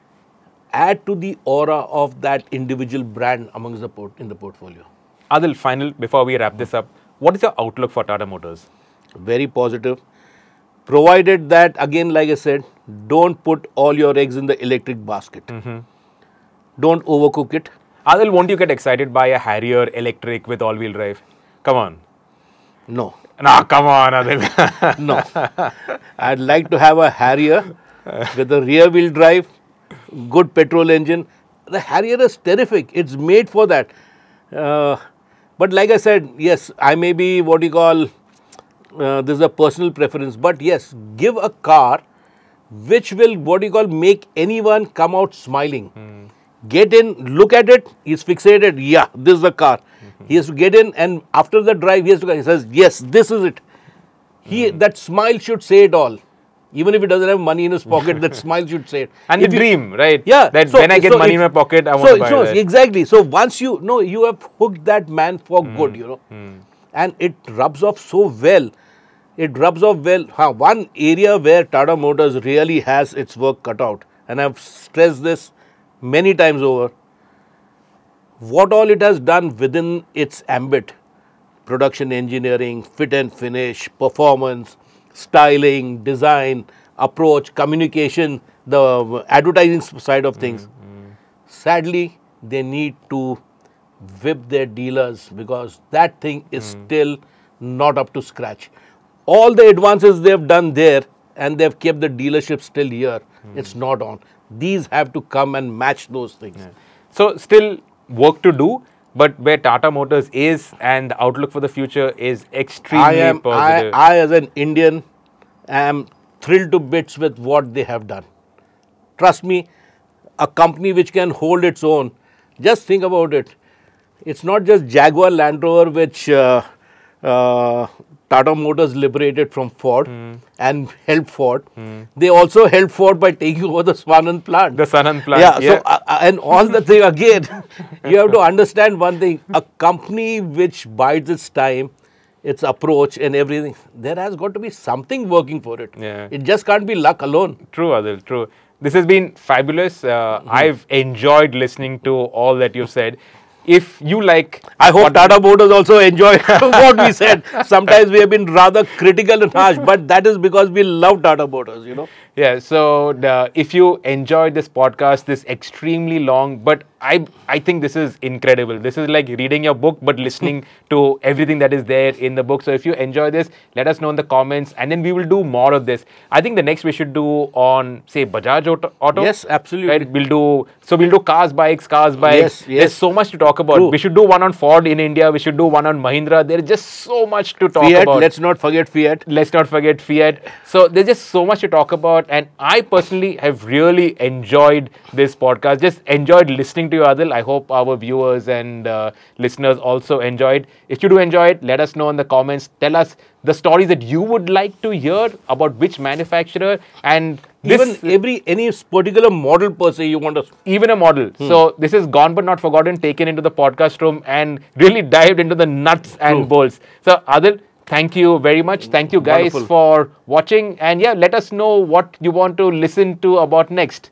add to the aura of that individual brand amongst the port in the portfolio. Adil, final, before we wrap this up, what is your outlook for Tata Motors? Very positive. Provided that, again, like I said, don't put all your eggs in the electric basket. Mm-hmm. Don't overcook it. Adil, won't you get excited by a Harrier electric with all-wheel drive? Come on. No. Nah, come on, Adil. No. I'd like to have a Harrier with a rear-wheel drive, good petrol engine. The Harrier is terrific. It's made for that. Uh, but like I said, yes, I may be what you call, uh, this is a personal preference. But yes, give a car which will what you call make anyone come out smiling. Mm. Get in, look at it, he's fixated, yeah, this is the car. Mm-hmm. He has to get in and after the drive, he has to go, he says, yes, this is it. He mm. That smile should say it all. Even if he doesn't have money in his pocket, that smile should say it. And if the dream, right? Yeah. That so, when I get so money if, in my pocket, I so, want to buy so that. Exactly. So once you, no, you have hooked that man for mm. good, you know. Mm. And it rubs off so well. It rubs off well. Huh, one area where Tata Motors really has its work cut out, and I've stressed this many times over, what all it has done within its ambit, production engineering, fit and finish, performance, styling, design, approach, communication, the advertising side of things. Mm-hmm. Sadly, they need to whip their dealers because that thing is mm. still not up to scratch. All the advances they've done there and they've kept the dealership still here, mm. it's not on. These have to come and match those things. Yeah. So, still work to do, but where Tata Motors is and the outlook for the future is extremely I am, positive. I, I, as an Indian, am thrilled to bits with what they have done. Trust me, a company which can hold its own, Just think about it. It's not just Jaguar Land Rover which uh, uh, Tata Motors liberated from Ford Mm. and helped Ford. Mm. They also helped Ford by taking over the Swanand plant. The Sanand plant. Yeah, Yeah. so uh, uh, and all the thing again, you have to understand one thing: a company which bides its time, its approach and everything, there has got to be something working for it. Yeah. It just can't be luck alone. True, Adil, true. This has been fabulous. Uh, I've enjoyed listening to all that you've said. If you like... I hope what- Tata Motors also enjoy what we said. Sometimes we have been rather critical and harsh, but that is because we love Tata Motors, you know. Yeah, so the, if you enjoyed this podcast, this extremely long, but I I think this is incredible. This is like reading your book, but listening to everything that is there in the book. So if you enjoy this, let us know in the comments, and then we will do more of this. I think the next we should do on, say, Bajaj Auto. Auto Yes, absolutely. Right? We'll do, so we'll do cars, bikes, cars, bikes. Yes, yes. There's so much to talk about. True. We should do one on Ford in India. We should do one on Mahindra. There is just so much to talk Fiat, about. let's not forget Fiat. Let's not forget Fiat. So there's just so much to talk about, and I personally have really enjoyed this podcast. Just enjoyed listening to you, Adil. I hope our viewers and uh, listeners also enjoyed. If you do enjoy it, let us know in the comments. Tell us the stories that you would like to hear about which manufacturer, and this, Even every any particular model per se you want us. even a model. So this is gone but not forgotten, taken into the podcast room and really dived into the nuts and True. bolts. So Adil, thank you very much. Thank you guys Wonderful. for watching, and yeah, let us know what you want to listen to about next.